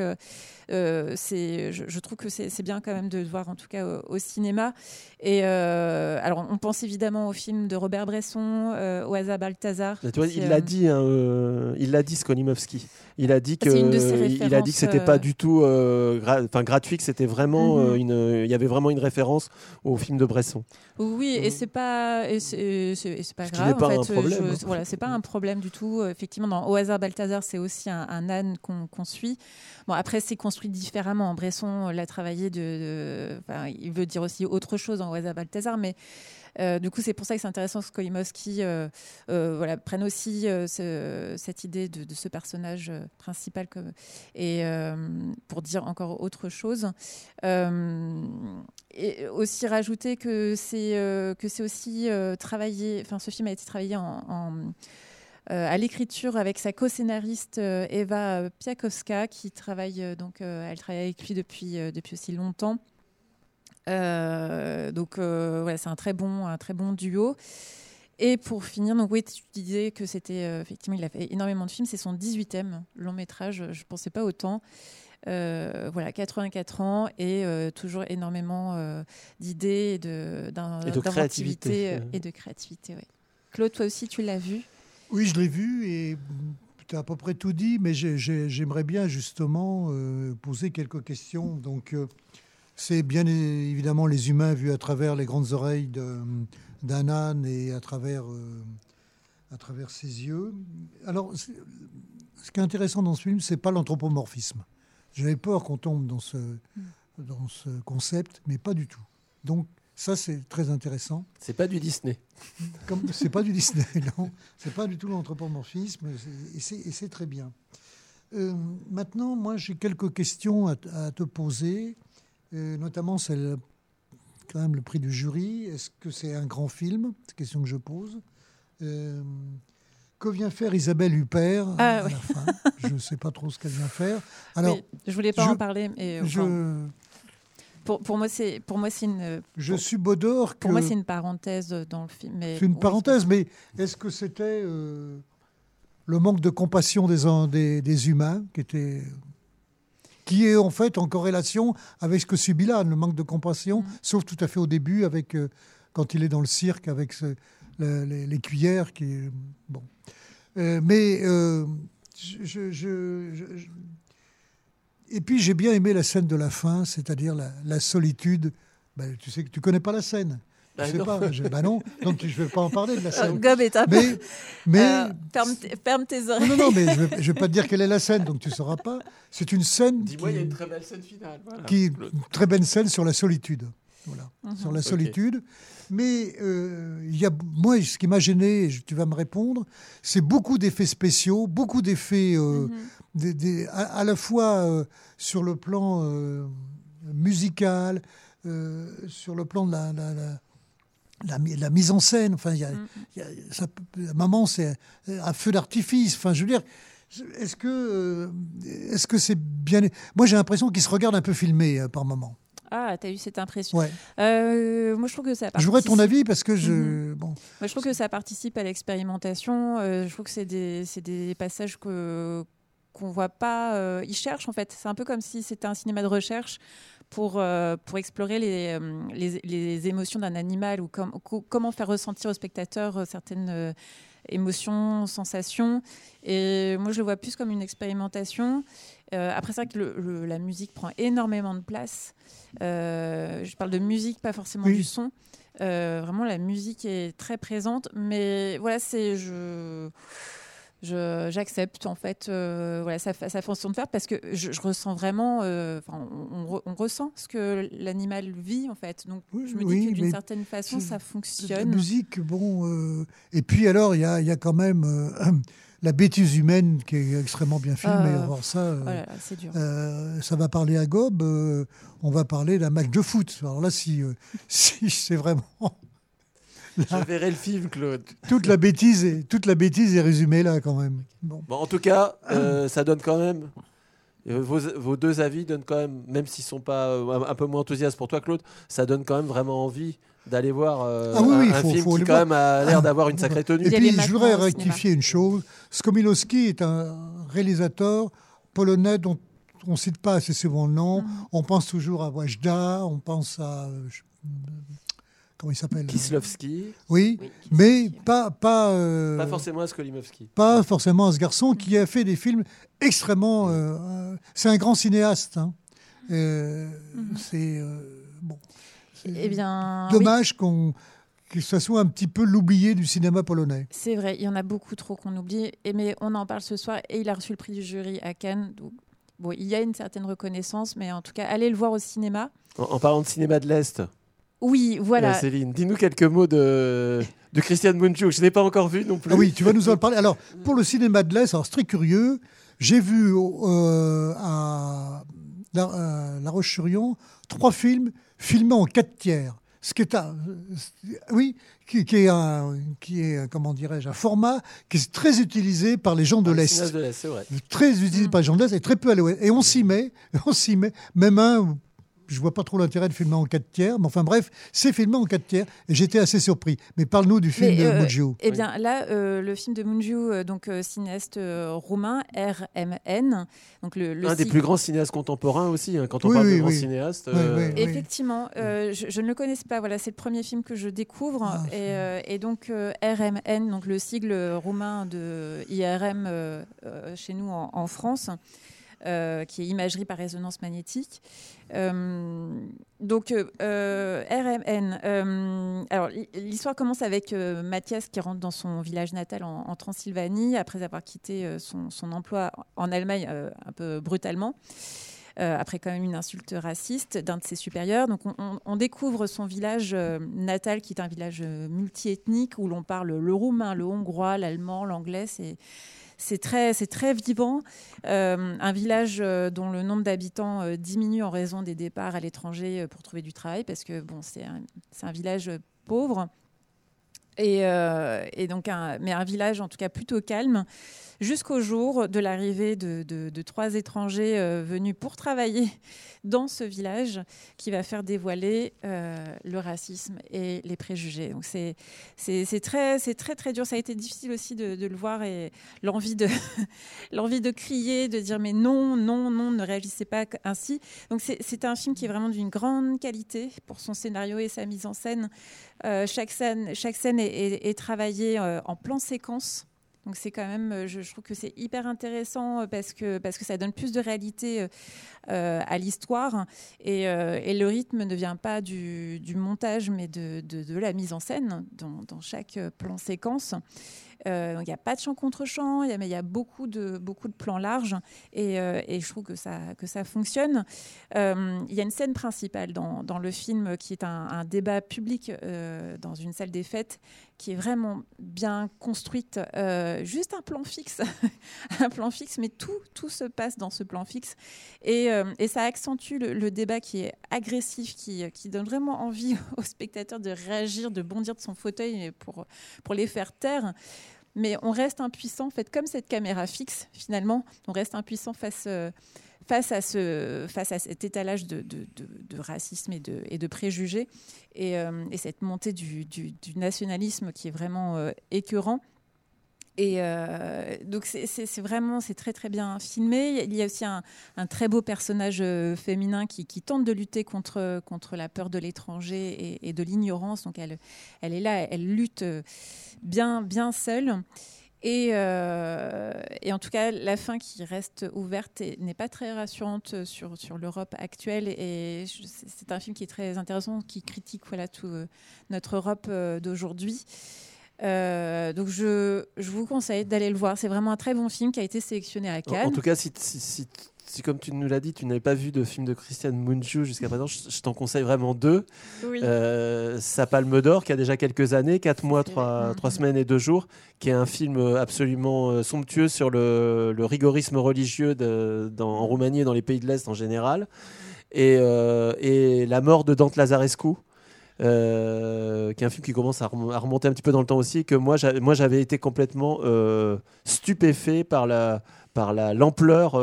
je trouve que c'est bien quand même de le voir, en tout cas au cinéma. Et alors, on pense évidemment au film de Robert Bresson, Oasa Balthazar. Tu vois, il l'a dit, Skolimowski. il a dit que C'est une de ses il a dit que c'était pas du tout gratuit, que c'était vraiment il y avait vraiment une référence au film de Bresson. Oui, et c'est pas grave. Pas en fait, un problème. Voilà, c'est pas un problème du tout. Effectivement, dans Au hasard Balthazar, c'est aussi un âne qu'on suit. Bon, après, c'est construit différemment. Bresson l'a travaillé il veut dire aussi autre chose dans Au hasard Balthazar, mais du coup, c'est pour ça que c'est intéressant que Skolimowski prenne aussi cette idée de ce personnage principal et pour dire encore autre chose. Et aussi rajouter que c'est aussi travaillé. Enfin, ce film a été travaillé à l'écriture avec sa co-scénariste Eva Piakowska, qui travaille elle travaille avec lui depuis aussi longtemps. C'est un très bon duo. Et pour finir, donc oui, tu disais que c'était effectivement, il a fait énormément de films. C'est son 18e long métrage. Je ne pensais pas autant. 84 ans et toujours énormément d'idées et de créativité. Et de créativité. Ouais. Claude, toi aussi, tu l'as vu? Oui, je l'ai vu et tu as à peu près tout dit, mais j'aimerais bien justement poser quelques questions. Donc, c'est bien évidemment les humains vus à travers les grandes oreilles d'un âne et à travers ses yeux. Alors, ce qui est intéressant dans ce film, c'est pas l'anthropomorphisme. J'avais peur qu'on tombe dans ce concept, mais pas du tout. Donc, ça, c'est très intéressant. C'est pas du Disney. C'est pas du Disney, non. C'est pas du tout l'anthropomorphisme, et c'est très bien. Maintenant, moi, j'ai quelques questions à te poser, notamment celle, quand même, le prix du jury. Est-ce que c'est un grand film? C'est la question que je pose. Que vient faire Isabelle Huppert à la fin? Je ne sais pas trop ce qu'elle vient faire. Alors, oui, je voulais pas en parler, mais pour moi, c'est une. Je subodore que. Pour moi, c'est une parenthèse dans le film. C'est une parenthèse, mais est-ce que c'était le manque de compassion des humains qui est en fait en corrélation avec ce que subit l'âne, le manque de compassion, sauf tout à fait au début, quand il est dans le cirque avec les cuillères qui bon. Et puis j'ai bien aimé la scène de la fin, c'est-à-dire la solitude. Ben, tu sais que tu connais pas la scène. Je sais pas. Non, donc je vais pas en parler de la scène. Gob est un peu. Ferme tes oreilles. Non, mais je vais pas te dire quelle est la scène, donc tu sauras pas. C'est une scène. Dis-moi, il y a une très belle scène finale. Voilà. Une très belle scène sur la solitude. Voilà, sur la solitude. Okay. Mais moi, ce qui m'a gêné, tu vas me répondre, c'est beaucoup d'effets spéciaux, beaucoup d'effets à la fois sur le plan musical, sur le plan de la mise en scène. Enfin, à un moment, c'est un feu d'artifice. Enfin, je veux dire, est-ce que c'est bien... Moi, j'ai l'impression qu'il se regarde un peu filmé par moment. Ah, t'as eu cette impression. Ouais. Moi, je trouve que ça participe. Je voudrais ton avis parce que Moi, je trouve que ça participe à l'expérimentation. Je trouve que c'est des passages qu'on voit pas. Ils cherchent, en fait. C'est un peu comme si c'était un cinéma de recherche pour explorer les émotions d'un animal ou comment faire ressentir au spectateur certaines émotions, sensations. Et moi, je le vois plus comme une expérimentation. Après, c'est vrai que la musique prend énormément de place. Je parle de musique, pas forcément du son. Vraiment, la musique est très présente. Mais voilà, j'accepte, en fait, sa façon de faire parce que je ressens vraiment... on ressent ce que l'animal vit, en fait. Donc, je me dis que d'une certaine façon, ça fonctionne. La musique, et puis alors, il y a quand même... la bêtise humaine qui est extrêmement bien filmée. Alors ça, c'est dur. Ça va parler à Gob. On va parler d'un match de foot. Alors là, si c'est vraiment... Je verrai le film, Claude. Toute la bêtise est résumée là, quand même. Bon, en tout cas, ça donne quand même... Vos deux avis donnent quand même s'ils ne sont pas un peu moins enthousiastes pour toi, Claude, ça donne quand même vraiment envie d'aller voir un film qui quand même a l'air d'avoir une sacrée tenue. Et puis, je voudrais rectifier une chose. Skolimowski est un réalisateur polonais dont on ne cite pas assez souvent le nom. On pense toujours à Wajda, on pense à... comment il s'appelle Kieslowski. Oui, Oui, mais Kieslowski. pas Forcément à Skolimowski. pas forcément ce garçon qui a fait des films extrêmement. C'est un grand cinéaste. Hein. C'est bon. Eh bien, Dommage que ce soit un petit peu l'oublié du cinéma polonais. c'est vrai, il y en a beaucoup trop qu'on oublie, mais on en parle ce soir et il a reçu le prix du jury à Cannes. Donc, bon, il y a une certaine reconnaissance, mais en tout cas, allez le voir au cinéma. En parlant de cinéma de l'Est, Oui, voilà. Céline, dis-nous quelques mots de Christian Mungiu. Je n'ai pas encore vu non plus. Ah oui, tu vas nous en parler. Alors, pour le cinéma de l'Est, alors c'est très curieux. J'ai vu à La Roche-sur-Yon 3 films filmés en 4/3. Ce qui est qui est comment dirais-je, un format qui est très utilisé par les gens de l'Est. Cinéaste de l'Est, c'est vrai. Très utilisé par les gens de l'Est et très peu à l'Ouest. Et on s'y met. Même je vois pas trop l'intérêt de filmer en 4/3, mais enfin bref, c'est filmé en 4/3 et j'étais assez surpris. Mais parle-nous du film de Mungiu. Eh bien, là, le film de Mungiu, donc cinéaste roumain, RMN. Donc Un des plus grands cinéastes contemporains aussi, hein, quand on Oui, parle oui, de grands oui. cinéastes. Oui. Effectivement, je ne le connaissais pas. Voilà, c'est le premier film que je découvre. Et donc, RMN, donc le sigle roumain de IRM chez nous en France. Qui est imagerie par résonance magnétique. Donc, RMN. Alors, l'histoire commence avec Mathias qui rentre dans son village natal en Transylvanie après avoir quitté son emploi en Allemagne un peu brutalement. Après quand même une insulte raciste d'un de ses supérieurs. Donc on découvre son village natal qui est un village multiethnique où l'on parle le roumain, le hongrois, l'allemand, l'anglais. C'est très vivant. Un village dont le nombre d'habitants diminue en raison des départs à l'étranger pour trouver du travail parce que bon, c'est un village pauvre. Et donc mais un village en tout cas plutôt calme jusqu'au jour de l'arrivée de 3 étrangers venus pour travailler dans ce village qui va faire dévoiler le racisme et les préjugés. Donc c'est très dur. Ça a été difficile aussi de le voir et l'envie de crier, de dire mais non, ne réagissez pas ainsi. Donc c'est un film qui est vraiment d'une grande qualité pour son scénario et sa mise en scène. Chaque scène est travaillée en plan séquence. Donc c'est quand même, je trouve que c'est hyper intéressant parce que ça donne plus de réalité à l'histoire et le rythme ne vient pas du montage mais de la mise en scène dans chaque plan séquence. Il n'y a pas de chant contre chant, mais il y a beaucoup de plans larges et je trouve que ça fonctionne. Il y a une scène principale dans le film qui est un débat public dans une salle des fêtes qui est vraiment bien construite. Juste un plan fixe, mais tout se passe dans ce plan fixe et ça accentue le débat qui est agressif, qui donne vraiment envie aux spectateurs de réagir, de bondir de son fauteuil pour les faire taire. Mais on reste impuissant, en fait, comme cette caméra fixe, finalement, on reste impuissant face à cet étalage de racisme et de préjugés et cette montée du nationalisme qui est vraiment écœurant. Et donc c'est très très bien filmé. Il y a aussi un très beau personnage féminin qui tente de lutter contre la peur de l'étranger et de l'ignorance. Donc elle est là, elle lutte bien seule. Et en tout cas, la fin qui reste ouverte n'est pas très rassurante sur l'Europe actuelle. Et c'est un film qui est très intéressant, qui critique tout notre Europe d'aujourd'hui. Donc je vous conseille d'aller le voir. C'est vraiment un très bon film qui a été sélectionné à Cannes. En tout cas, si comme tu nous l'as dit, tu n'avais pas vu de film de Christian Mungiu jusqu'à présent, je t'en conseille vraiment 2. Oui. Sa Palme d'Or, qui a déjà quelques années, 4 mois, 3 semaines et 2 jours, qui est un film absolument somptueux sur le rigorisme religieux en Roumanie et dans les pays de l'Est en général. Et La mort de Dante Lazarescu, qui est un film qui commence à remonter un petit peu dans le temps aussi, que moi j'avais été complètement stupéfait par l'ampleur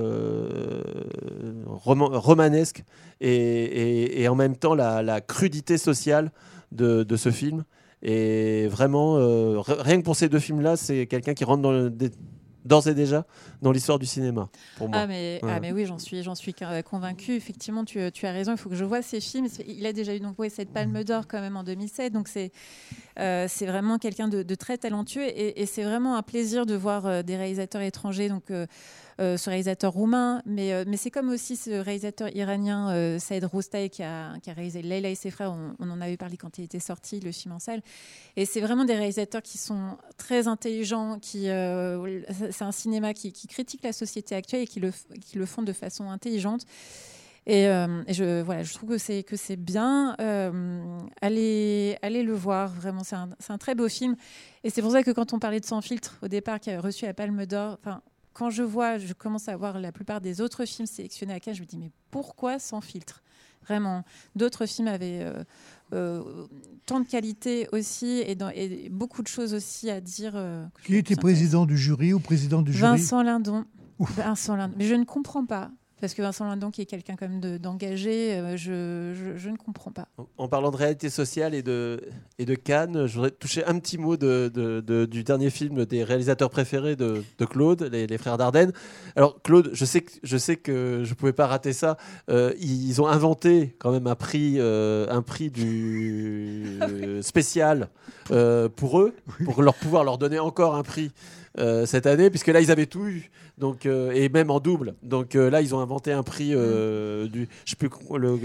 romanesque et en même temps la crudité sociale de ce film. Et vraiment, rien que pour ces 2 films-là, c'est quelqu'un qui rentre d'ores et déjà dans l'histoire du cinéma, pour moi. Ah mais oui, j'en suis convaincue. Effectivement, tu as raison. Il faut que je vois ces films. Il a déjà eu donc cette Palme d'Or quand même en 2007. Donc c'est vraiment quelqu'un de très talentueux et c'est vraiment un plaisir de voir des réalisateurs étrangers. Donc ce réalisateur roumain, mais c'est comme aussi ce réalisateur iranien Saïd Roustay qui a réalisé Leila et ses frères. On en avait parlé quand il était sorti le film en salle. Et c'est vraiment des réalisateurs qui sont très intelligents. C'est un cinéma qui critique la société actuelle et qui le font de façon intelligente. Et je trouve que c'est bien. Allez le voir, vraiment, c'est un très beau film. Et c'est pour ça que quand on parlait de Sans filtre au départ, qui a reçu la Palme d'Or, quand je commence à voir la plupart des autres films sélectionnés à Cannes, je me dis mais pourquoi Sans filtre ? Vraiment, d'autres films avaient tant de qualité aussi et beaucoup de choses aussi à dire. Qui était président du jury ou président du jury ? Vincent Lindon. Mais je ne comprends pas. Parce que Vincent Lindon, qui est quelqu'un quand même d'engagé, je ne comprends pas. En parlant de réalité sociale et de Cannes, je voudrais toucher un petit mot du dernier film des réalisateurs préférés de Claude, les frères Dardenne. Alors Claude, je sais que je ne pouvais pas rater ça. Ils ont inventé quand même un prix du spécial pour eux, pour pouvoir leur donner encore un prix. Cette année, puisque là ils avaient tout eu, donc et même en double. Donc là ils ont inventé un prix du, je sais plus le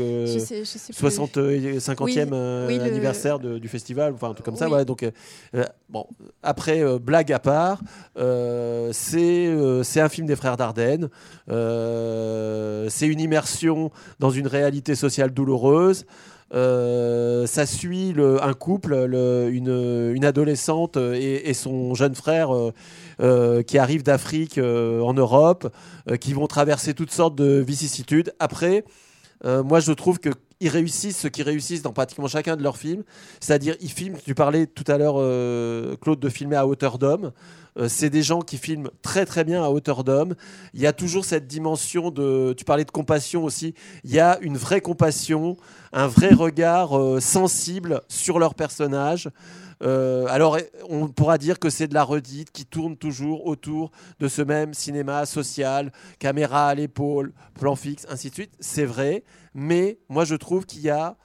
50e anniversaire du festival, enfin un truc comme ça. Ouais, donc bon, après blague à part, c'est un film des frères Dardenne. C'est une immersion dans une réalité sociale douloureuse. Ça suit un couple, une adolescente et son jeune frère qui arrivent d'Afrique en Europe, qui vont traverser toutes sortes de vicissitudes. Après, moi je trouve qu'ils réussissent ce qu'ils réussissent dans pratiquement chacun de leurs films, c'est-à-dire ils filment, tu parlais tout à l'heure Claude de filmer à hauteur d'homme. C'est des gens qui filment très très bien à hauteur d'homme. Il y a toujours cette dimension tu parlais de compassion aussi, il y a une vraie compassion, un vrai regard sensible sur leurs personnages. Alors on pourra dire que c'est de la redite qui tourne toujours autour de ce même cinéma social, caméra à l'épaule, plan fixe, ainsi de suite. C'est vrai, mais moi je trouve qu'il y a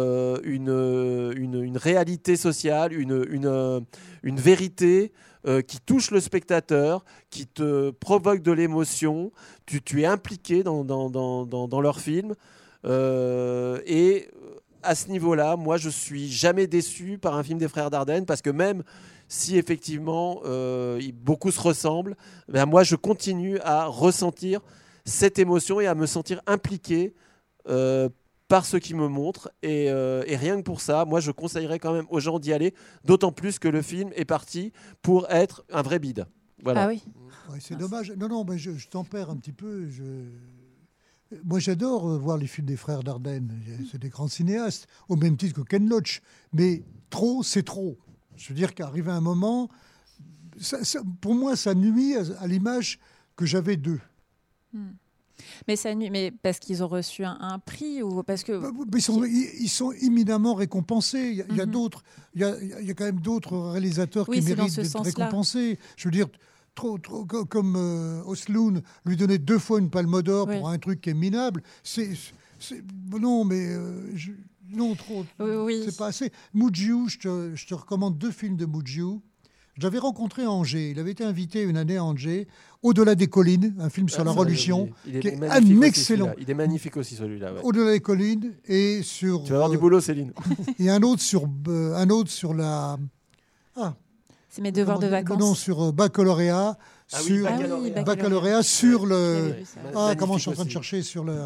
une réalité sociale, une vérité qui touche le spectateur, qui te provoque de l'émotion. Tu es impliqué dans leur film. Et à ce niveau-là, moi, je suis jamais déçu par un film des frères Dardenne, parce que même si effectivement beaucoup se ressemblent, ben moi, je continue à ressentir cette émotion et à me sentir impliqué par ce qui me montre, et rien que pour ça, moi je conseillerais quand même aux gens d'y aller, d'autant plus que le film est parti pour être un vrai bide. Voilà. Ah oui. Ouais, c'est dommage. Non, mais je tempère un petit peu. Moi j'adore voir les films des frères Dardenne. C'est des grands cinéastes, au même titre que Ken Loach. Mais trop, c'est trop. Je veux dire qu'arrivé à un moment, pour moi, ça nuit à l'image que j'avais d'eux. Mais ça nuit, mais parce qu'ils ont reçu un prix ou parce que ils sont éminemment récompensés. Il y a d'autres, il y a quand même d'autres réalisateurs qui méritent d'être récompensés. Je veux dire, trop comme Osloon lui donnait 2 fois une Palme d'Or pour un truc qui est minable. Non, mais non, trop. Oui. C'est pas assez. Mujioux, je te recommande 2 films de Mujioux. Je l'avais rencontré à Angers. Il avait été invité une année à Angers, Au-delà des collines, un film sur la religion, qui est un excellent. Il est magnifique aussi celui-là. Ouais. Au-delà des collines et sur. Tu vas avoir du boulot, Céline. Et un autre sur la. C'est mes devoirs de vacances. Non, sur baccalauréat. Baccalauréat sur le. Comment je suis en train de chercher sur le.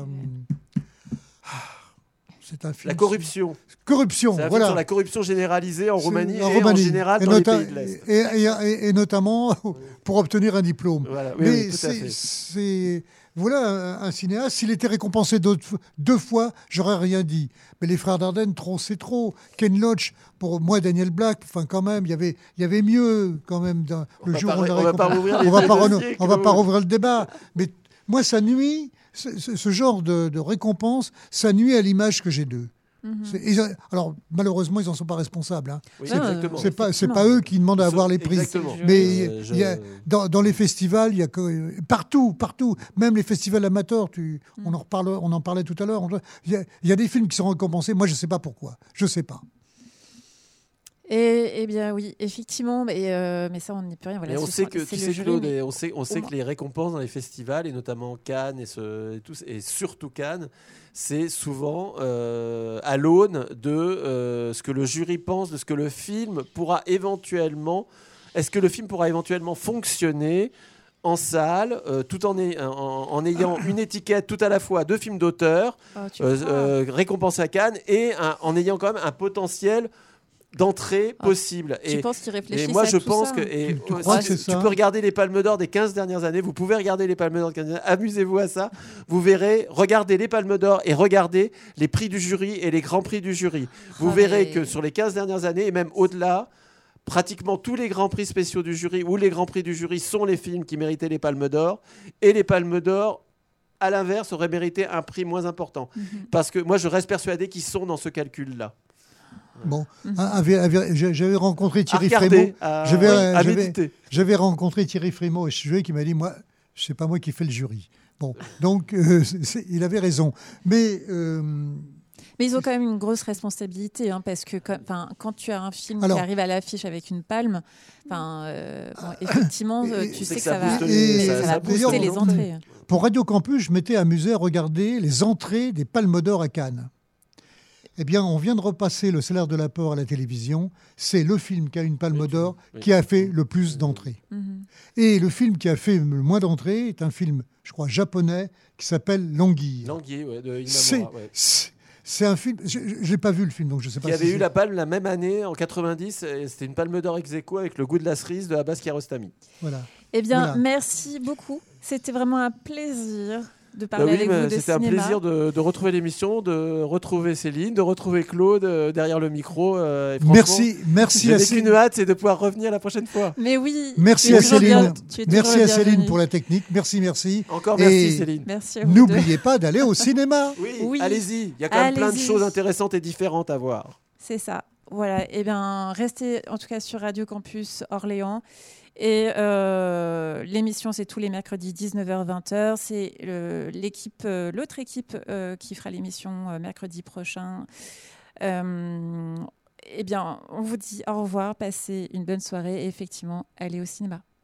C'est un film. La corruption. Corruption, c'est un voilà. film sur la corruption généralisée en Roumanie et en général dans les pays de l'Est. Et notamment pour obtenir un diplôme. Voilà. Mais tout à fait. Voilà un cinéaste. S'il était récompensé 2 fois, j'aurais rien dit. Mais les frères Dardenne, c'est trop. Ken Loach, pour moi, Daniel Black, enfin quand même, il y avait mieux quand même. Le jour où on va pas rouvrir le débat. Mais moi, ça nuit. Ce genre de récompense, ça nuit à l'image que j'ai d'eux. Alors, malheureusement, ils n'en sont pas responsables. Hein. Oui, C'est exactement. c'est pas eux qui demandent à avoir les prix. Exactement. Mais dans les festivals, il y a partout, même les festivals amateurs, on en parlait tout à l'heure. Il y a des films qui sont récompensés. Moi, je ne sais pas pourquoi. Je ne sais pas. Eh bien oui, effectivement, mais ça on n'y peut rien. Voilà, et on sait que tu sais, jury, Claude, on sait que les récompenses dans les festivals et notamment Cannes et surtout Cannes, c'est souvent à l'aune de ce que le jury pense, de ce que le film pourra éventuellement. Est-ce que le film pourra éventuellement fonctionner en salle, tout en ayant une étiquette tout à la fois de film d'auteur, récompensé à Cannes, et en ayant quand même un potentiel d'entrée possible. Tu penses qu'ils réfléchissent et moi, à je tout pense ça, que tu peux regarder les Palmes d'Or des 15 dernières années. Vous pouvez regarder les Palmes d'Or des 15 dernières années. Amusez-vous à ça. Vous verrez, regardez les Palmes d'Or et regardez les prix du jury et les grands prix du jury. Vous verrez que sur les 15 dernières années, et même au-delà, pratiquement tous les grands prix spéciaux du jury ou les grands prix du jury sont les films qui méritaient les Palmes d'Or. Et les Palmes d'Or, à l'inverse, auraient mérité un prix moins important. Parce que moi, je reste persuadé qu'ils sont dans ce calcul-là. Bon, j'avais rencontré Thierry Frémaux. J'avais rencontré Thierry Frémaux qui m'a dit, moi, c'est pas moi qui fais le jury. Bon, donc il avait raison. Mais ils ont quand même une grosse responsabilité, hein, parce que quand tu as un film qui arrive à l'affiche avec une palme, effectivement, tu sais que ça va booster les entrées. Pour Radio Campus, je m'étais amusé à regarder les entrées des Palmes d'Or à Cannes. Eh bien, on vient de repasser Le Salaire de la peur à la télévision. C'est le film qui a une Palme d'Or qui a fait le plus d'entrées. Et le film qui a fait le moins d'entrées est un film, je crois, japonais qui s'appelle L'Anguille. L'Anguille, de Imamura. C'est un film, je n'ai pas vu le film, donc je ne sais pas. Qui avait eu la palme la même année, en 90, et c'était une Palme d'Or ex aequo avec Le Goût de la cerise de Abbas Kiarostami. Voilà. Eh bien, merci beaucoup. C'était vraiment un plaisir de parler avec vous de c'était cinéma. un plaisir de retrouver l'émission, de retrouver Céline, de retrouver Claude derrière le micro. Et merci à Céline. Qu'une hâte, c'est de pouvoir revenir la prochaine fois. Mais oui. Merci à Céline. Merci à Céline pour la technique. Merci. Encore merci Céline. Merci à vous. N'oubliez pas d'aller au cinéma. Oui, allez-y. Il y a quand même plein de choses intéressantes et différentes à voir. C'est ça. Voilà. Eh bien, restez en tout cas sur Radio Campus Orléans. Et l'émission, c'est tous les mercredis 19h-20h. C'est l'autre équipe qui fera l'émission mercredi prochain. Eh bien, on vous dit au revoir, passez une bonne soirée et effectivement, allez au cinéma.